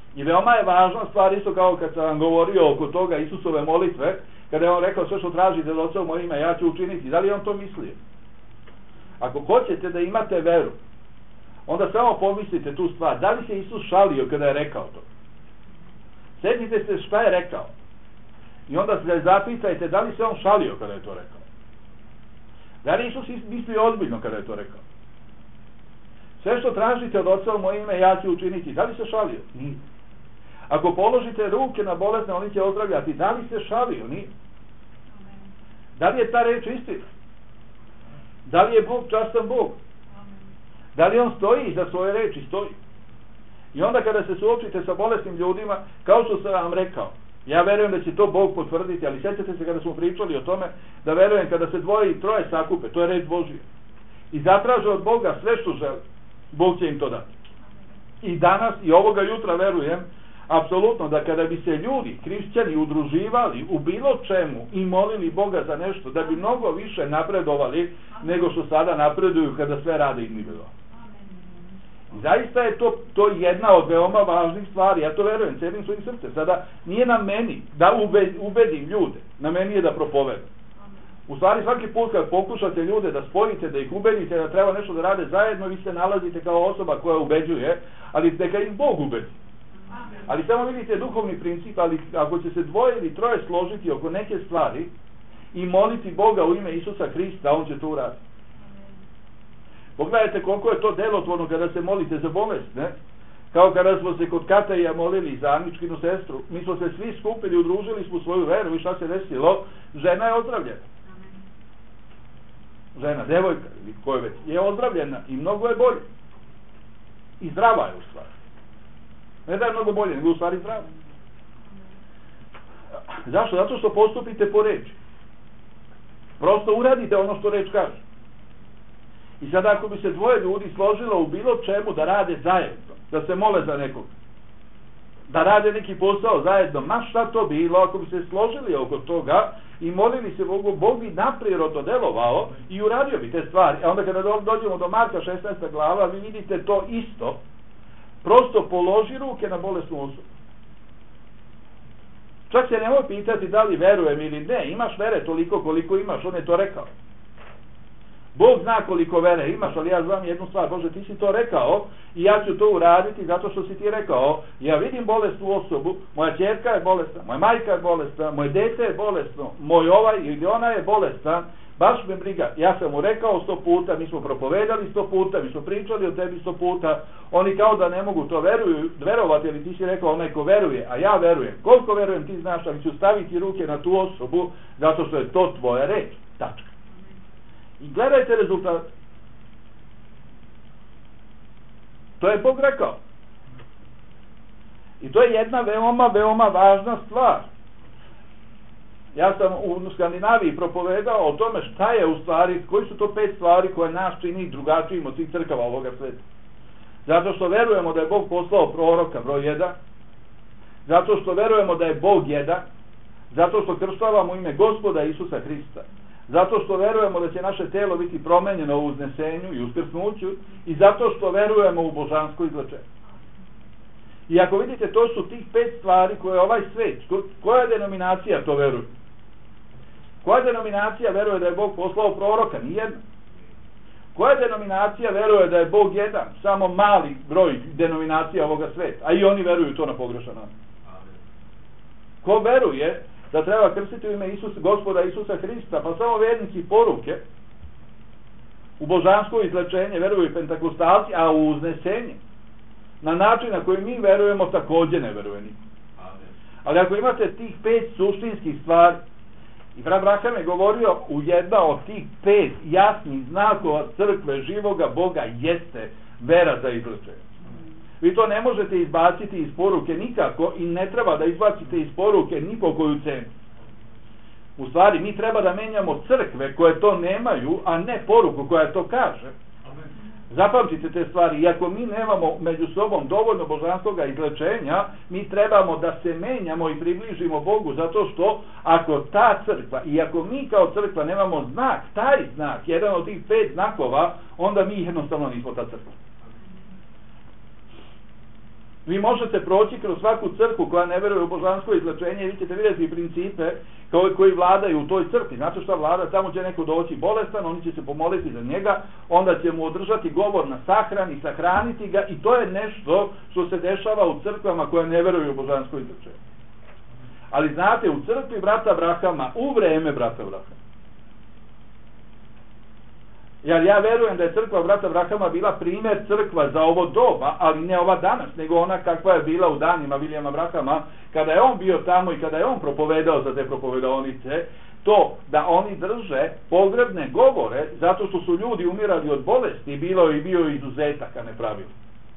I veoma je važna stvar, isto kao kad sam vam govorio oko toga Isusove molitve, kada je on rekao sve što tražite od Oca u moje ime, ja ću učiniti. Da li je on to mislio? Ako hoćete da imate veru, onda samo pomislite tu stvar. Da li se Isus šalio kada je rekao to? Sjetite se šta je rekao. I onda se zapitajte da li se on šalio kada je to rekao. Da li Isus mislio ozbiljno kada je to rekao? Sve što tražite od Oca u moje ime, ja ću učiniti. Da li se šalio? Nije. Ako položite ruke na bolesne, oni će ozdravljati. Da li se šalio? Nije. Da li je ta reč istina? Da li je Bog častan Bog? Da li on stoji za svoje reči? Stoji. I onda kada se suočite sa bolesnim ljudima, kao što sam vam rekao, ja verujem da će to Bog potvrditi, ali sjećate se kada smo pričali o tome, da verujem kada se dvoje i troje sakupe, to je reč Božija, i zatraže od Boga sve što žele, Bog će im to dati. I danas i ovoga jutra verujem apsolutno da kada bi se ljudi, hrišćani, udruživali u bilo čemu i molili Boga za nešto, da bi mnogo više napredovali nego što sada napreduju kada sve rade individualno. Zaista je to, to jedna od veoma važnih stvari, ja to verujem cijelim svojim srcem. Sada nije na meni da ube, ubedim ljude, na meni je da propovedam. U stvari svaki put kad pokušate ljude da spojite, da ih ubedite da treba nešto da rade zajedno, vi se nalazite kao osoba koja ubeđuje, ali neka ih Bog ubedi. Ali samo vidite duhovni princip, ali ako će se dvoje ili troje složiti oko neke stvari i moliti Boga u ime Isusa Hrista, on će to uraditi. Pogledajte koliko je to delotvorno kada se molite za bolest, ne? Kao kada smo se kod Kateja molili za Aničkinu sestru, mi smo se svi skupili, udružili smo svoju veru i šta se desilo? Žena je ozdravljena. Žena, devojka, ili koja već, je ozdravljena i mnogo je bolje. I zdrava je u stvari. Ne da je mnogo bolje, nego u stvari zdrava. Zašto? Zato što postupite po reči. Prosto uradite ono što reč kaže. I sada ako bi se dvoje ljudi složilo u bilo čemu da rade zajedno, da se mole za nekog, da rade neki posao zajedno, ma šta to bilo, ako bi se složili oko toga i molili se Bogu, Bog bi naprirodno delovao i uradio bi te stvari. A onda kada dođemo do Marka šesnaesta glava, vi vidite to isto, prosto položi ruke na bolesnu osobu. Čak se nemoj pitati da li verujem ili ne, imaš vere toliko koliko imaš, on je to rekao. Bog zna koliko vere imaš, ali ja znam jednu stvar, Bože, ti si to rekao i ja ću to uraditi zato što si ti rekao. Ja vidim bolesnu osobu, moja ćerka je bolesna, moja majka je bolesna, moje dete je bolesno, moj ovaj ili ona je bolestan, baš me briga. Ja sam mu rekao sto puta, mi smo propovedali sto puta, mi smo pričali o tebi sto puta, oni kao da ne mogu to veruju, verovati, ali ti si rekao onaj ko veruje, a ja verujem. Koliko verujem ti znaš, ali ću staviti ruke na tu osobu zato što je to tvoja reč. Tačka. I gledajte rezultat. To je Bog rekao. I to je jedna veoma, veoma važna stvar. Ja sam u Skandinaviji propovedao o tome šta je u stvari, koji su to pet stvari koje nas čini drugačijim od svih crkava ovoga sveta. Zato što verujemo da je Bog poslao proroka broj jedan, zato što verujemo da je Bog jedan, zato što krštavamo ime Gospoda Isusa Hrista, zato što verujemo da će naše telo biti promenjeno u uznesenju i uskrsnuću i zato što verujemo u božansko izlečenje. I ako vidite, to su tih pet stvari koje ovaj svet, koja denominacija to veruje? Koja denominacija veruje da je Bog poslao proroka? Nijedna. Koja denominacija veruje da je Bog jedan? Samo mali broj denominacija ovoga sveta, a i oni veruju to na pogrešan način. Ko veruje da treba krstiti u ime Isusa, Gospoda Isusa Hrista, pa samo vernici poruke, u božansko izlečenje veruju i pentakostalci, a u uznesenje, na način na koji mi verujemo, također ne veruje niko. Ali ako imate tih pet suštinskih stvari, i brat Braham je govorio u jedna od tih pet jasnih znakova crkve živoga Boga jeste vera za izlečenje. Vi to ne možete izbaciti iz poruke nikako i ne treba da izbacite iz poruke ni po koju cenu. U stvari, mi treba da menjamo crkve koje to nemaju, a ne poruku koja to kaže. Zapamtite te stvari, iako mi nemamo među sobom dovoljno božanskog izlečenja, mi trebamo da se menjamo i približimo Bogu, zato što ako ta crkva, i ako mi kao crkva nemamo znak, taj znak, jedan od tih pet znakova, onda mi jednostavno nismo ta crkva. Vi možete proći kroz svaku crkvu koja ne veruje u božansko izlečenje i vi ćete vidjeti principe koji, koji vladaju u toj crkvi. Znate šta vlada? Tamo će neko doći bolestan, oni će se pomoliti za njega, onda će mu održati govor na sahrani, sahraniti ga i to je nešto što se dešava u crkvama koje ne veruju u božansko izlečenje. Ali znate, u crkvi brata Abrahama, u vreme brata Abrahama, jer ja verujem da je crkva brata Abrahama bila primjer crkva za ovo doba, ali ne ova danas, nego ona kakva je bila u danima Vilijama Abrahama, kada je on bio tamo i kada je on propovedao za te propovedaonice, to da oni drže pogrebne govore, zato što su ljudi umirali od bolesti, bilo i bio izuzetaka, ne pravilo.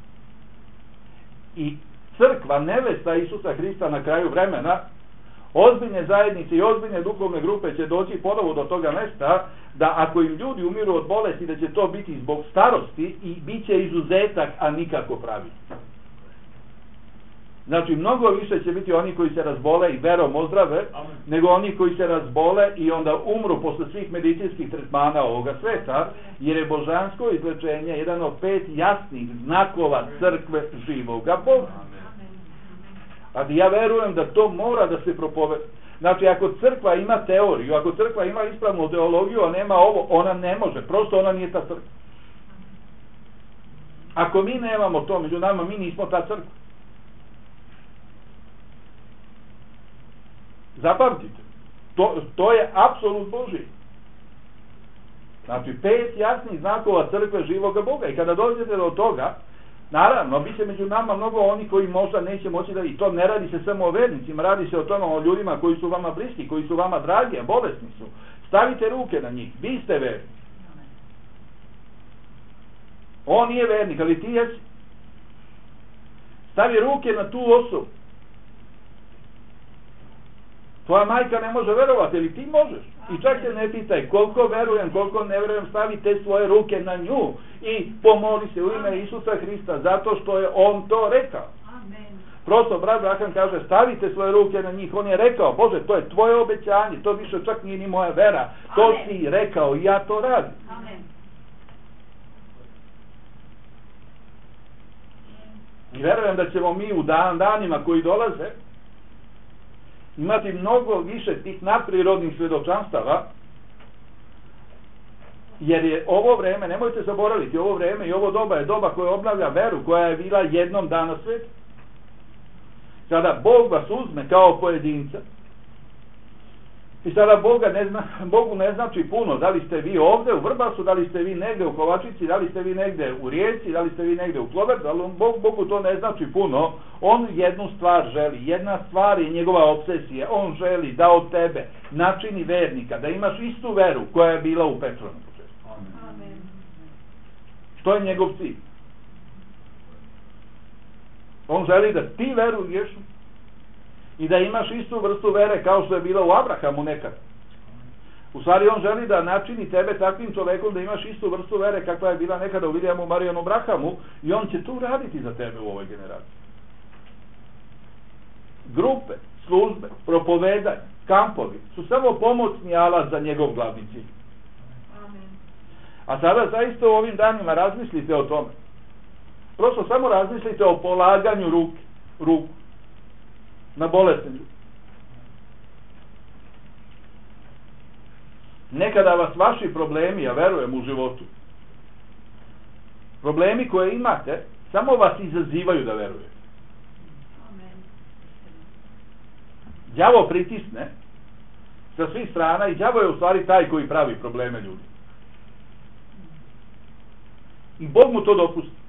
I crkva, nevesta Isusa Hrista na kraju vremena, ozbiljne zajednice i ozbiljne duhovne grupe će doći ponovo do toga mesta da ako im ljudi umiru od bolesti da će to biti zbog starosti i bit će izuzetak, a nikako pravilo. Znači mnogo više će biti oni koji se razbole i verom ozdrave, nego oni koji se razbole i onda umru posle svih medicinskih tretmana ovoga sveta, jer je božansko izlečenje jedan od pet jasnih znakova crkve živoga Boga. Ali ja verujem da to mora da se propoveda. Znači, ako crkva ima teoriju, ako crkva ima ispravnu teologiju, a nema ovo, ona ne može. Prosto ona nije ta crkva. Ako mi nemamo to među nama, mi nismo ta crkva. Zapamtite. To, to je apsolut Božji. Znači, pet jasnih znakova crkve živoga Boga. I kada dođete do toga, naravno, bit će među nama mnogo oni koji možda neće moći da, i to ne radi se samo o vernicima, radi se o tome o ljudima koji su vama bliski, koji su vama dragi, a bolesni su. Stavite ruke na njih, vi ste verni. On nije vernik, ali ti jesi. Stavi ruke na tu osobu. Tvoja majka ne može verovati, ali ti možeš. I čak se ne pitaj koliko verujem, koliko ne verujem, stavi te svoje ruke na nju i pomoli se u ime Isusa Hrista, zato što je on to rekao. Amen. Prosto brat Abraham kaže, stavite svoje ruke na njih. On je rekao, Bože, to je tvoje obećanje, to više čak nije ni moja vera. To Amen. Si rekao i ja to radim. Amen. I verujem da ćemo mi u dan, danima koji dolaze imati mnogo više tih nadprirodnih svjedočanstava, jer je ovo vreme, nemojte zaboraviti, ovo vreme i ovo doba je doba koja obnavlja veru, koja je bila jednom dana svijet. Sada Bog vas uzme kao pojedinca i sada Boga ne zna, Bogu ne znači puno, da li ste vi ovdje u Vrbasu, da li ste vi negdje u Kovačici, da li ste vi negdje u Rijeci, da li ste vi negdje u Kloverdu, ali Bog, Bogu to ne znači puno. On jednu stvar želi, jedna stvar je njegova obsesija, on želi da od tebe načini vernika, da imaš istu veru koja je bila u Petrovom početku. Amen. Što je njegov cilj? On želi da ti veruješ i da imaš istu vrstu vere kao što je bila u Abrahamu nekad. U stvari on želi da načini tebe takvim čovekom da imaš istu vrstu vere kakva je bila nekada u Viljamu Marijanu Abrahamu i on će to raditi za tebe u ovoj generaciji. Grupe, službe, propovedanje, kampovi su samo pomoćni alat za njegov glavni cilj. A sada zaista u ovim danima razmislite o tome. Prosto samo razmislite o polaganju ruke, ruku na bolesne ljude. Nekada vas vaši problemi, ja verujem u životu, problemi koje imate, samo vas izazivaju da verujete. Đavo pritisne sa svih strana i đavo je u stvari taj koji pravi probleme ljudi. I Bog mu to dopusti.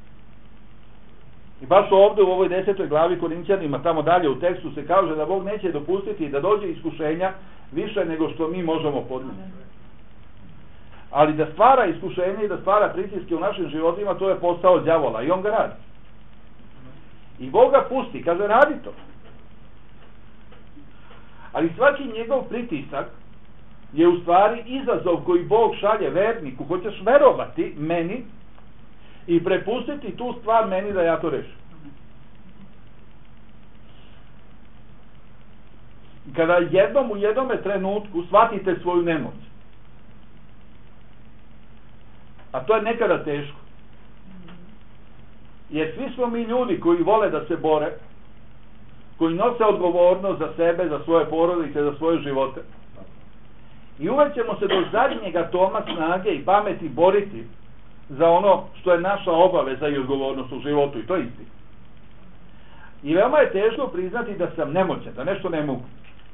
I baš ovdje u ovoj desetoj glavi Korinćanima, tamo dalje u tekstu se kaže da Bog neće dopustiti da dođe iskušenja više nego što mi možemo podnijeti. Ali da stvara iskušenje i da stvara pritiske u našim životima, to je posao đavola i on ga radi. I Bog ga pusti, kaže radi to. Ali svaki njegov pritisak je u stvari izazov koji Bog šalje verniku. Hoćeš verovati meni i prepustiti tu stvar meni da ja to rešim. Kada jednom u jednome trenutku shvatite svoju nemoć, a to je nekada teško, Jer svi smo mi ljudi koji vole da se bore, koji nose odgovornost za sebe, za svoje porodice, za svoje živote. I uvek ćemo se do zadnjeg atoma snage i pameti boriti za ono što je naša obaveza i odgovornost u životu. I to je istina. I veoma je teško priznati da sam nemoćan, da nešto ne mogu.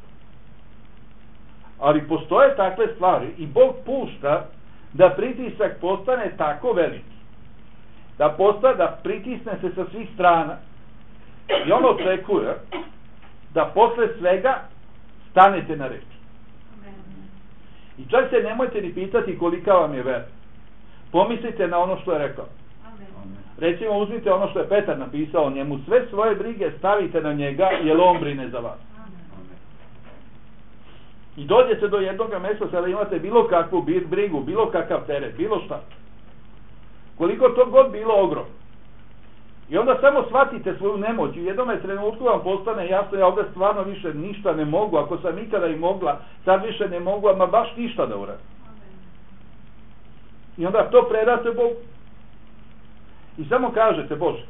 Ali postoje takve stvari i Bog pušta da pritisak postane tako veliki, da postane, da pritisne se sa svih strana i on očekuje da posle svega stanete na reč. I čak se nemojte ni pitati kolika vam je vera. Pomislite na ono što je rekao. Recimo, uzmite ono što je Petar napisao, njemu sve svoje brige stavite na njega, jer on brine za vas. I dođe se do jednog mjesta kada imate bilo kakvu brigu, bilo kakav teret, bilo šta. Koliko to god bilo ogromno. I onda samo shvatite svoju nemoć. U jednom trenutku vam postane jasno, ja ovdje stvarno više ništa ne mogu. Ako sam ikada i mogla, sad više ne mogu, ama baš ništa da uradim. I onda to predate Bogu. I samo kažete, Bože,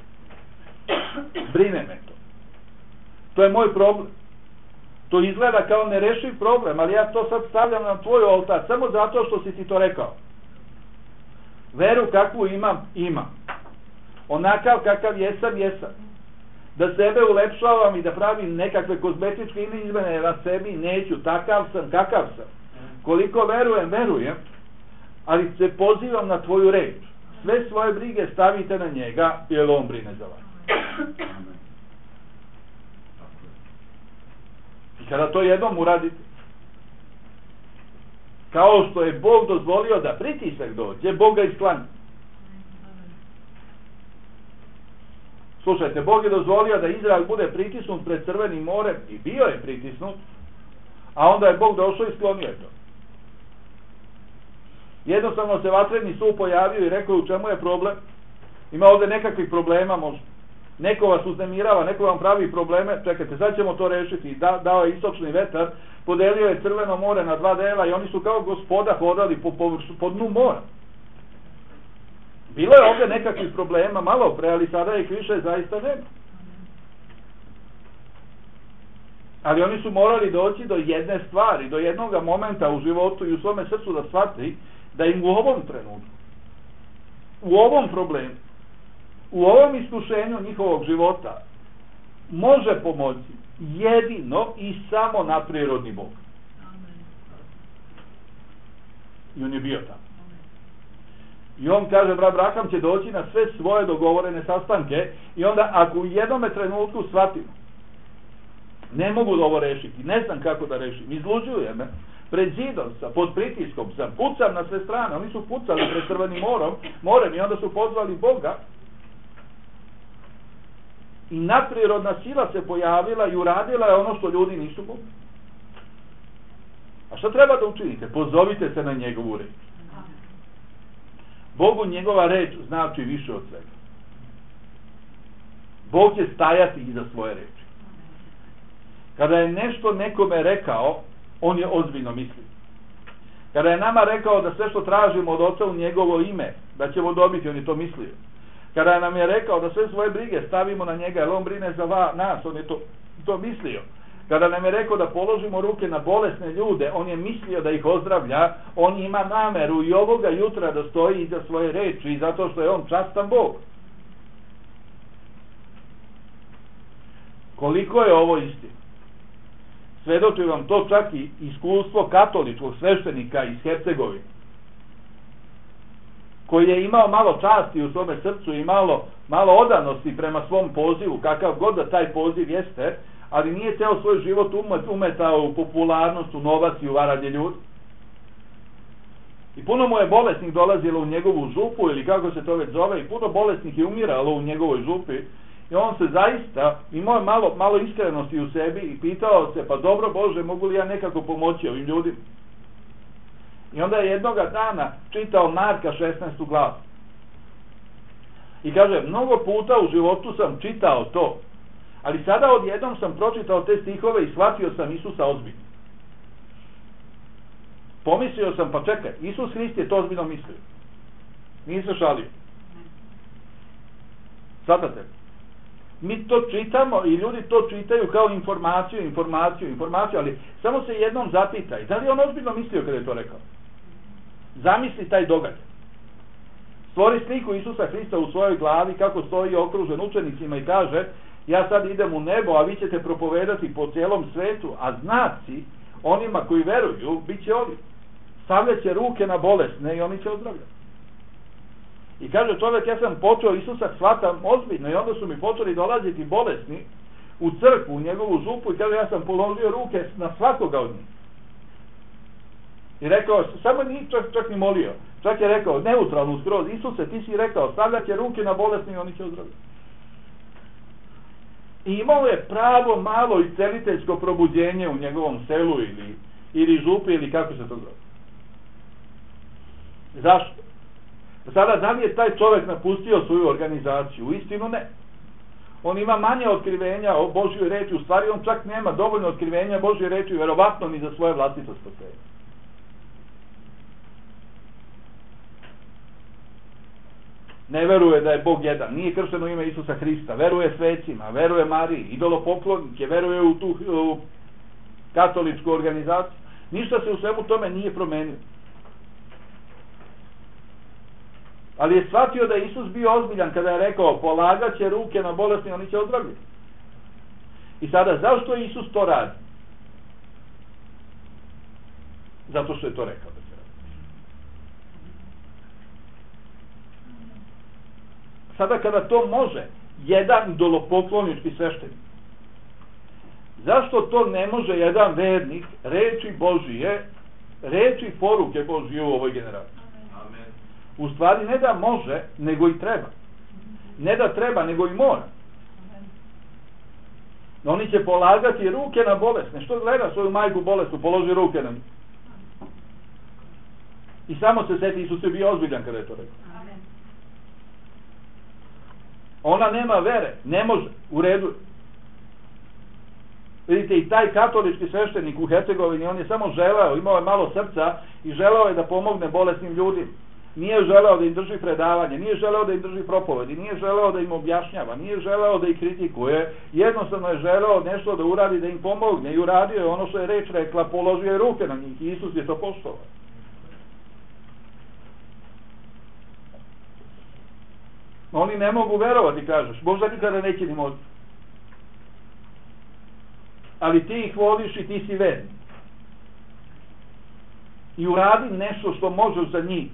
brine me to. To je moj problem. To izgleda kao nerešiv problem, ali ja to sad stavljam na tvoj oltar, samo zato što si ti to rekao. Veru kakvu imam, imam. Onakav kakav jesam, jesam. Da sebe ulepšavam i da pravim nekakve kozmetičke izmene na sebi, neću, takav sam, kakav sam. Koliko verujem, verujem, ali se pozivam na tvoju reč. Sve svoje brige stavite na njega, jer on brine za vas. I kada to jednom uradite, kao što je Bog dozvolio da pritisak dođe, Bog ga isklanja. Slušajte, Bog je dozvolio da Izrael bude pritisnut pred Crvenim morem i bio je pritisnut, a onda je Bog došao i sklonio to. Jednostavno se vatreni sup pojavio i rekao u čemu je problem. Ima ovdje nekakvih problema možda. Neko vas uznemirava, neko vam pravi probleme, čekajte, sad ćemo to rešiti. Da, dao je istočni vetar, podelio je Crveno more na dva dela i oni su kao gospoda hodali po, po, po dnu mora. Bilo je ovdje nekakvih problema, malo pre, ali sada ih više zaista nema. Ali oni su morali doći do jedne stvari, do jednog momenta u životu i u svome srcu da shvati da im u ovom trenutku, u ovom problemu, u ovom iskušenju njihovog života može pomoći jedino i samo nadprirodni Bog. I on je bio tamo. I on kaže, brat Abraham će doći na sve svoje dogovorene sastanke i onda ako u jednom trenutku shvatimo, ne mogu da ovo rešiti, ne znam kako da rešim, izluđuje me, pred zidom sam, pod pritiskom sam, pucam na sve strane, oni su pucali pred Crvenim morom, morem i onda su pozvali Boga i nadprirodna sila se pojavila i uradila je ono što ljudi nisu mogli. A što treba da učinite? Pozovite se na njegovu reč. Bogu njegova reč znači više od svega. Bog će stajati iza svoje reči. Kada je nešto nekome rekao, on je ozbiljno mislio. Kada je nama rekao da sve što tražimo od Oca u njegovo ime, da ćemo dobiti, on je to mislio. Kada nam je rekao da sve svoje brige stavimo na njega, jer on brine za va, nas, on je to, to mislio. Kada nam je rekao da položimo ruke na bolesne ljude, on je mislio da ih ozdravlja, on ima nameru i ovoga jutra da stoji iza svoje reči i zato što je on častan Bog. Koliko je ovo istina? Svedoči vam to čak i iskustvo katoličkog sveštenika iz Hercegovine, koji je imao malo časti u svome srcu i malo, malo odanosti prema svom pozivu, kakav god da taj poziv jeste, ali nije ceo svoj život umetao u popularnost, u novac i u varanje ljudi. I puno mu je bolesnih dolazilo u njegovu župu, ili kako se to već zove, i puno bolesnih je umiralo u njegovoj župi. I on se zaista imao malo, malo iskrenosti u sebi i pitao se, pa dobro Bože, mogu li ja nekako pomoći ovim ljudima? I onda je jednoga dana čitao Marka šesnaestu glavu. I kaže, mnogo puta u životu sam čitao to, ali sada odjednom sam pročitao te stihove i shvatio sam Isusa ozbiljno. Pomislio sam, pa čekaj, Isus Hrist je to ozbiljno mislio. Nije se šalio. Svatate? Mi to čitamo i ljudi to čitaju kao informaciju, informaciju, informaciju, ali samo se jednom zapitaj, da li on ozbiljno mislio kada je to rekao? Zamisli taj događaj. Stvori sliku Isusa Hrista u svojoj glavi kako stoji okružen učenicima i kaže, ja sad idem u nebo, a vi ćete propovedati po cijelom svetu, a znaci onima koji veruju bit će ovi. Stavljat će ruke na bolesne i oni će ozdravljati. I kaže čovjek, ja sam počeo Isusa shvatam ozbiljno i onda su mi počeli dolaziti bolesni u crkvu, u njegovu župu i kaže, ja sam položio ruke na svakoga od njih. I rekao, samo nije čak, čak ni molio. Čak je rekao, neutralno skroz, Isuse, ti si rekao, stavljat će ruke na bolesni i oni će ozdravljati. I imao je pravo malo isceliteljsko probuđenje u njegovom selu ili, ili župi ili kako se to zove. Zašto? Sada, da li je taj čovjek napustio svoju organizaciju? U istinu ne. On ima manje otkrivenja o Božjoj reči, u stvari on čak nema dovoljno otkrivenja Božje reči, vjerovatno ni za svoje vlastito spasenje. Ne veruje da je Bog jedan, nije kršteno ime Isusa Hrista, veruje svecima, veruje Mariji, idolopoklonike, veruje u tu u katoličku organizaciju. Ništa se u svemu tome nije promenilo. Ali je shvatio da je Isus bio ozbiljan kada je rekao, polagat će ruke na bolesni, oni će ozdraviti. I sada, zašto je Isus to radi? Zato što je to rekao. Sada kada to može jedan idolopoklonički sveštenik, zašto to ne može jedan vernik reči Božije, reči poruke Božije u ovoj generaciji? Amen. U stvari ne da može, nego i treba. Ne da treba, nego i mora. Oni će polagati ruke na bolesne. Što gleda svoju majku bolesnu, položi ruke na nju. I samo se sjeti, Isus je bio ozbiljan kada je to rekao. Ona nema vere, ne može, u redu. Vidite, i taj katolički sveštenik u Hercegovini, on je samo želeo, imao je malo srca i želeo je da pomogne bolesnim ljudima. Nije želeo da im drži predavanje, nije želeo da im drži propovedi, nije želeo da im objašnjava, nije želeo da ih kritikuje, jednostavno je želeo nešto da uradi, da im pomogne i uradio je ono što je reč rekla, položio je ruke na njih i Isus je to poštovao. Oni ne mogu verovati, kažeš, možda nikada neće ni moći. Ali ti ih voliš i ti si verni. I uradi nešto što možeš za njih.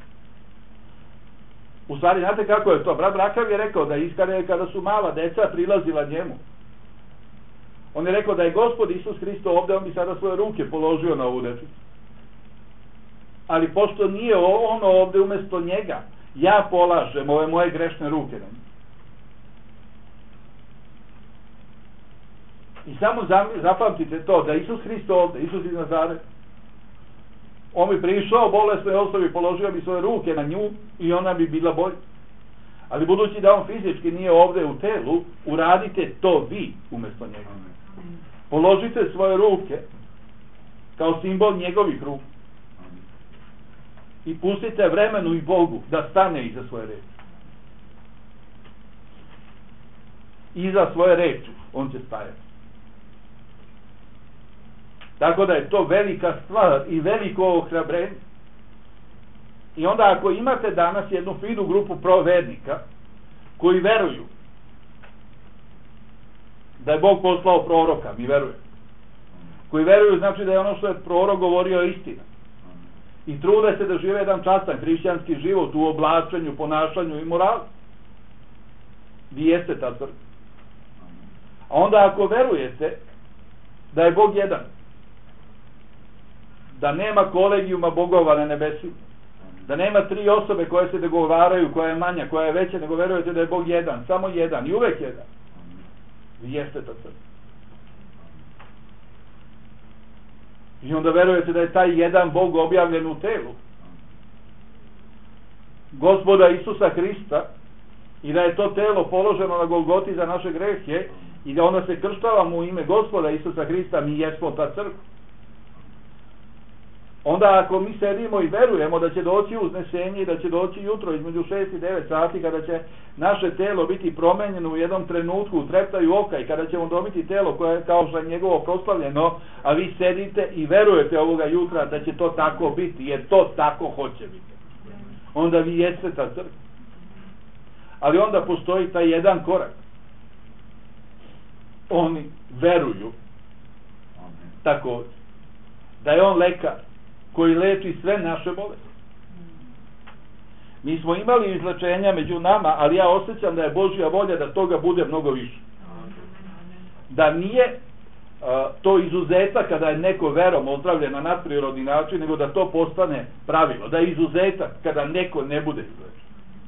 U stvari, znate kako je to? Brat Brakav je rekao da iskade kada su mala deca prilazila njemu. On je rekao da je Gospod Isus Hristo ovdje, on bi sada svoje ruke položio na ovu decu. Ali pošto nije ono ovdje umjesto njega, ja polažem ove moje grešne ruke na njih. I samo zapamtite to, da Isus Hristo ovdje, Isus iz Nazareta, on bi prišao bolesnoj osobi, položio bi svoje ruke na nju i ona bi bila bolja. Ali budući da on fizički nije ovdje u telu, uradite to vi umjesto njega. Položite svoje ruke kao simbol njegovih ruku. I pustite vremenu i Bogu da stane iza svoje reči. Iza svoje reči on će stajati. Tako da je to velika stvar i veliko ohrabrenje. I onda ako imate danas jednu finu grupu provernika koji veruju da je Bog poslao proroka, mi verujemo. Koji veruju znači da je ono što je prorok govorio istina. I trude se da žive jedan častan hrišćanski život u oblačenju, ponašanju i moralu. Vi jeste ta crkva. A onda ako verujete da je Bog jedan, da nema kolegijuma bogova na nebesima, da nema tri osobe koje se dogovaraju, koja je manja, koja je veća, nego verujete da je Bog jedan, samo jedan i uvek jedan, vi jeste ta crkva. I onda verujete da je taj jedan Bog objavljen u telu Gospoda Isusa Hrista i da je to telo položeno na Golgoti za naše grehe i da onda se krštavamo u ime Gospoda Isusa Hrista, mi jesmo ta crkva. Onda ako mi sedimo i verujemo da će doći uznesenje i da će doći jutro između šest i devet sati, kada će naše telo biti promenjeno u jednom trenutku u treptaju oka i kada ćemo dobiti telo koje je kao što je njegovo proslavljeno, a vi sedite i verujete ovoga jutra da će to tako biti, jer to tako hoće biti, onda vi jeste ta crkva. Ali onda postoji taj jedan korak. Oni veruju također da je on lekar koji leči sve naše bolesti. Mi smo imali izlečenja među nama, ali ja osjećam da je Božja volja da toga bude mnogo više. Da nije uh, to izuzetak kada je neko verom ozdravljen na nadprirodni način, nego da to postane pravilo. Da je izuzetak kada neko ne bude izlečen.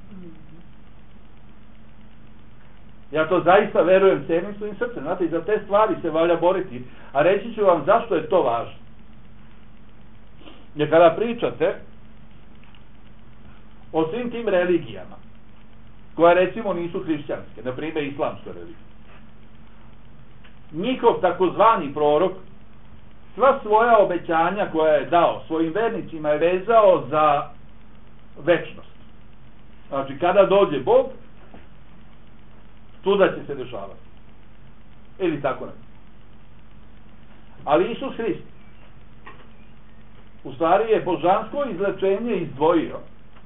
Ja to zaista verujem cijelim svojim srcem. Znate, i za te stvari se valja boriti. A reći ću vam zašto je to važno. Jer kada pričate o svim tim religijama, koje recimo nisu hrišćanske, na primjer islamska religija, njihov takozvani prorok sva svoja obećanja koja je dao svojim vernicima je vezao za večnost. Znači, kada dođe Bog, tuda će se dešavati. Ili tako nekako. Ali Isus Hrist u stvari je božansko izlečenje izdvojio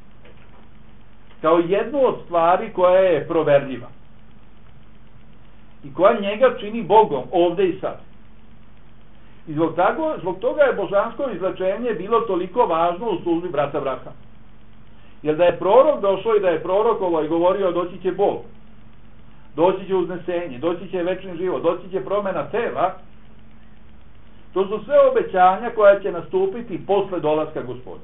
kao jednu od stvari koja je proverljiva i koja njega čini Bogom ovde i sad. I zbog, tako, zbog toga je božansko izlečenje bilo toliko važno u službi brata Braha. Jer da je prorok došao i da je prorokovo i govorio doći će Bog, doći će uznesenje, doći će večni život, doći će promjena tela, to su sve obećanja koja će nastupiti posle dolaska Gospodina.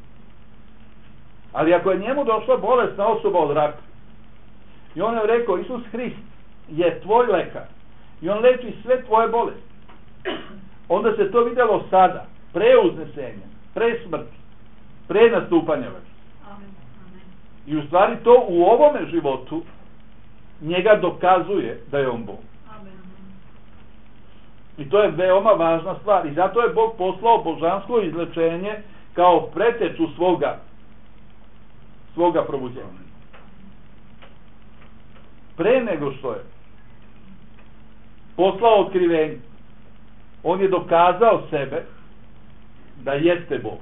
Ali ako je njemu došla bolesna osoba od raka i on je rekao Isus Hrist je tvoj lekar i on leči sve tvoje bolesti, onda se to vidjelo sada, pre uznesenja, pre smrti, pre nastupanja večnosti. I u stvari to u ovome životu njega dokazuje da je on Bog. I to je veoma važna stvar. I zato je Bog poslao božansko izlečenje kao preteču svoga svoga probuđenja. Pre nego što je poslao otkrivenje, on je dokazao sebe da jeste Bog.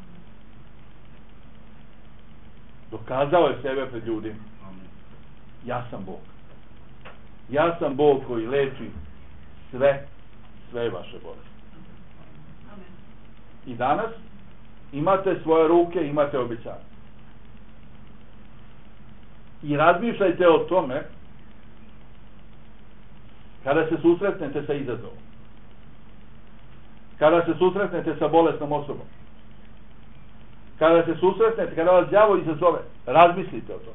Dokazao je sebe pred ljudima. Ja sam Bog. Ja sam Bog koji leči sve sve vaše bolesti. I danas imate svoje ruke, imate obećanje. I razmišljajte o tome kada se susretnete sa izazovom. Kada se susretnete sa bolesnom osobom. Kada se susretnete, kada vas đavo izazove, razmislite o tome.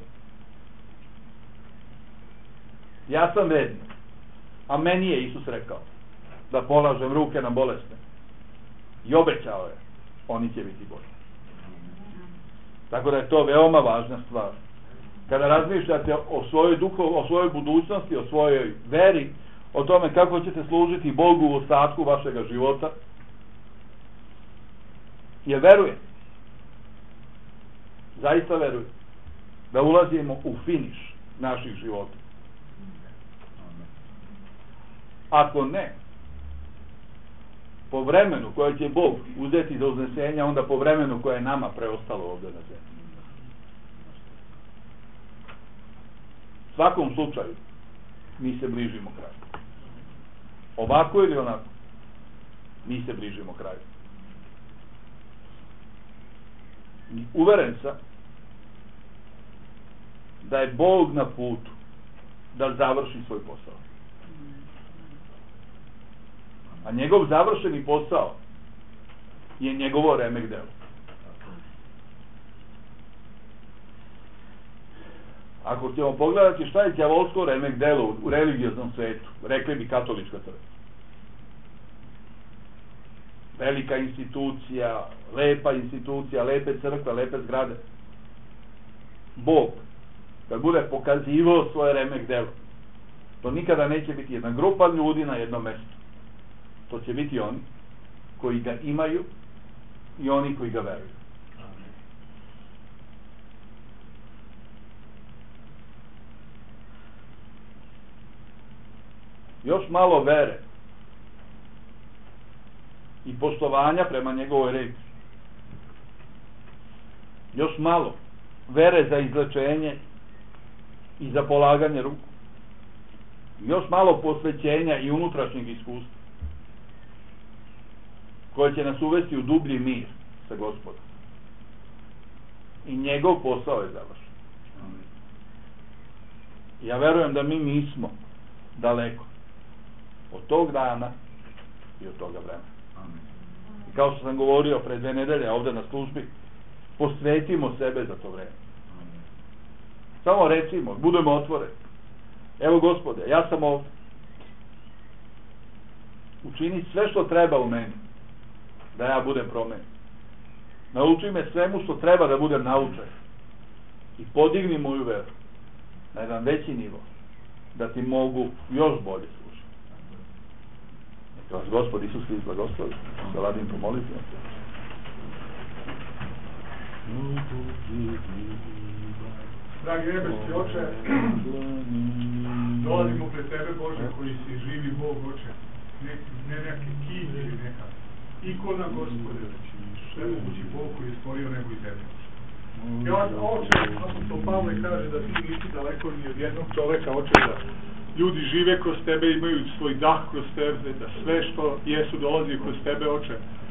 Ja sam vernik, a meni je Isus rekao da polažem ruke na bolesne. I obećao je, oni će biti bolji. Tako da je to veoma važna stvar. Kada razmišljate o svojoj duhu, o svojoj budućnosti, o svojoj veri, o tome kako ćete služiti Bogu u ostatku vašega života, jer verujem, zaista verujem, da ulazimo u finiš naših života. Ako ne, po vremenu koje će Bog uzeti za uznesenja, onda po vremenu koje je nama preostalo ovdje na zemlji. U svakom slučaju mi se bližimo kraju. Ovako ili onako, mi se bližimo kraju. I uveren sam da je Bog na putu da završi svoj posao. A njegov završeni posao je njegovo remek delo. Ako ćemo pogledati šta je đavolsko remek delo u religioznom svetu, rekli bi katolička crkva. Velika institucija, lepa institucija, lepe crkve, lepe zgrade. Bog, kad bude pokazivao svoje remek delo, to nikada neće biti jedna grupa ljudi na jednom mjestu. To će biti oni koji ga imaju i oni koji ga veruju. Još malo vere i poštovanja prema njegovoj reči. Još malo vere za izlečenje i za polaganje ruku. Još malo posvećenja i unutrašnjeg iskustva koje će nas uvesti u dublji mir sa Gospodom. I njegov posao je završen. Ja verujem da mi nismo daleko od tog dana i od toga vremena. I kao što sam govorio pre dve nedelje ovde na službi, posvetimo sebe za to vreme. Samo recimo, budemo otvoreni. Evo Gospode, ja sam ovdje. Učini sve što treba u meni da ja budem promenjen. Nauči me svemu što treba da budem naučen. I podigni moju veru na jedan veći nivo, da ti mogu još bolje služiti. Neka vas Gospod Isus Hrist blagoslovi. Da radim pomoliti. Dragi nebeski Oče, dolazimo pred Tebe, Bože, koji si živi Bog, Oče. Ne, ne neke knjige ili neka ikona, Gospode, svemogući Bog koji je stvorio nebo i zemlju. I Oče, apostol Pavle kaže da ti nisi daleko ni od jednog čoveka, Oče, da ljudi žive kroz Tebe, imaju svoj dah kroz Tebe, da sve što jesu dolazi kroz Tebe, Oče.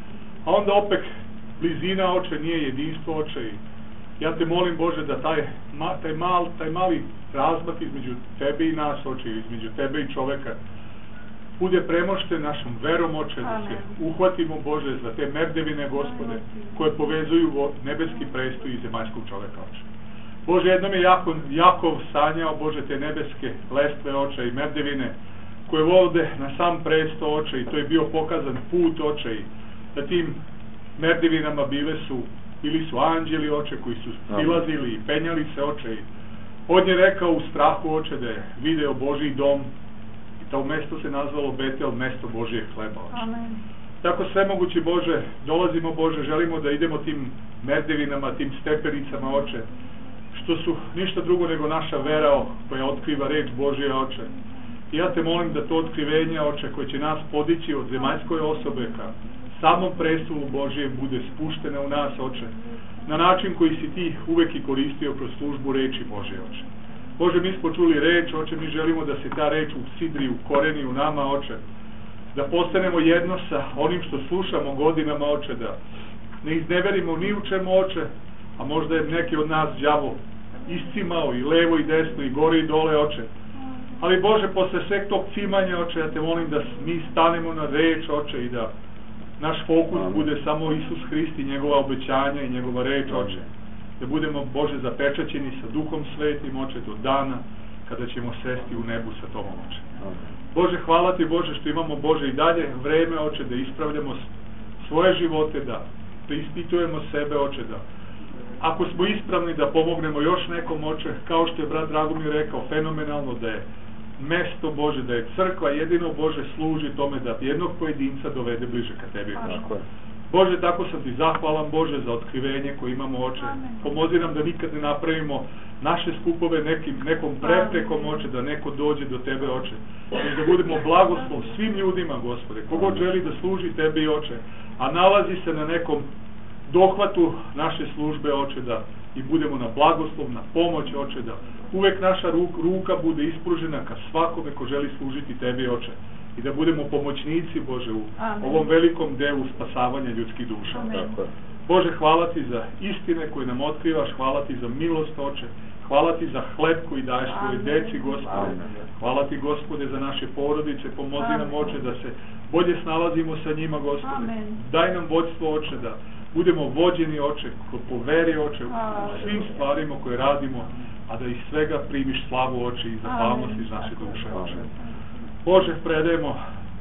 A onda opet blizina, Oče, nije jedinstvo, Oče, i ja te molim, Bože, da taj, ma, taj, mal, taj mali razmak između Tebe i nas, Oče, između Tebe i čoveka, bude premošten našom verom, Oče, da se uhvatimo, Bože, za te merdevine, Gospode, koje povezuju nebeski prestoj i zemaljskog čoveka, Oče. Bože, jednom je Jakov, Jakov sanjao, Bože, te nebeske lestve, Oče, i merdevine, koje vode na sam presto, Oče, i to je bio pokazan put, Oče, i da tim merdevinama bile su ili su anđeli, Oče, koji su silazili i penjali se, Oče, i on je rekao u strahu, Oče, da je video Božji dom i to mesto se nazvalo Betel, mesto Božijeg hleba, Oče. Amen. Tako svemogući, Bože, dolazimo, Bože, želimo da idemo tim merdevinama, tim stepenicama, Oče, što su ništa drugo nego naša vera koja otkriva reč Božja, Oče. I ja te molim da to otkrivenje, Oče, koje će nas podići od zemaljskoj osobe ka samom prestolu Božije bude spuštena u nas, Oče, na način koji si ti uvek i koristio kroz službu reči Božje, Oče. Bože, mi smo čuli reč, Oče, mi želimo da se ta reč usidri, ukoreni u nama, Oče, da postanemo jedno sa onim što slušamo godinama, Oče, da ne izneverimo ni u čemu, Oče, a možda je neki od nas đavo iscimao i levo i desno i gore i dole, Oče. Ali Bože, posle sveg tog cimanja, Oče, ja te molim da mi stanemo na reč, Oče, i da naš fokus Amen. Bude samo Isus Hrist i njegova obećanja i njegova reč, Oče. Da budemo, Bože, zapečaćeni sa Duhom Svetim, Oče, do dana kada ćemo sesti u nebu sa Tobom, Oče. Amen. Bože, hvala Ti, Bože, što imamo, Bože, i dalje vreme, Oče, da ispravljamo svoje živote, da preispitujemo sebe, Oče, da ako smo ispravni da pomognemo još nekom, Oče, kao što je brat Dragomir rekao, fenomenalno da je mesto, Bože, da je crkva jedino, Bože, služi tome da jednog pojedinca dovede bliže ka Tebi, Bože. Bože, tako sam Ti zahvalan, Bože, za otkrivenje koje imamo, Oče. Pomozi nam da nikad ne napravimo naše skupove nekim, nekom preprekom, Oče, da neko dođe do Tebe, Oče. Da budemo blagoslov svim ljudima, Gospode, kogod želi da služi Tebi, Oče, a nalazi se na nekom dohvatu naše službe, Oče, da i budemo na blagoslov, na pomoć, Oče, da uvek naša ruka bude ispružena ka svakome ko želi služiti Tebi, Oče, i da budemo pomoćnici, Bože, u Amen. Ovom velikom delu spasavanja ljudskih duša. Amen. Bože, hvala Ti za istine koje nam otkrivaš, hvala Ti za milost, Oče, hvala Ti za hleb koji daješ svoje deci, Gospode, hvala Ti, Gospode, za naše porodice, pomozi nam, Oče, da se bolje snalazimo sa njima, Gospode, Amen. Daj nam vođstvo, Oče, da budemo vođeni, Oče, po veri, Oče, u svim stvarima koje radimo, a da iz svega primiš slavu, Oče, i zahvalnost iz naše duše, Oče. Bože, predajemo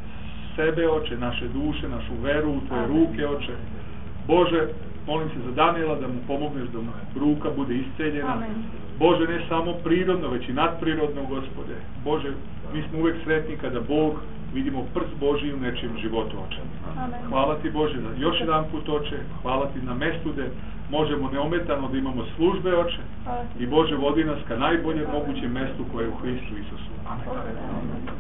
sebe, Oče, naše duše, našu veru u Tvoje ruke, Oče. Bože, molim se za Daniela da mu pomogneš da mu ruka bude isceljena. Bože, ne samo prirodno, već i nadprirodno, Gospode. Bože, mi smo uvek sretni kada Bog vidimo prst Božji u nečijem životu, Oče. Hvala Ti, Bože, da još jedan put, Oče, hvala Ti na mestu gde možemo neometano da imamo službe, Oče, i Bože, vodi nas ka najboljem mogućem mestu koje je u Hristu Isusu. Amen.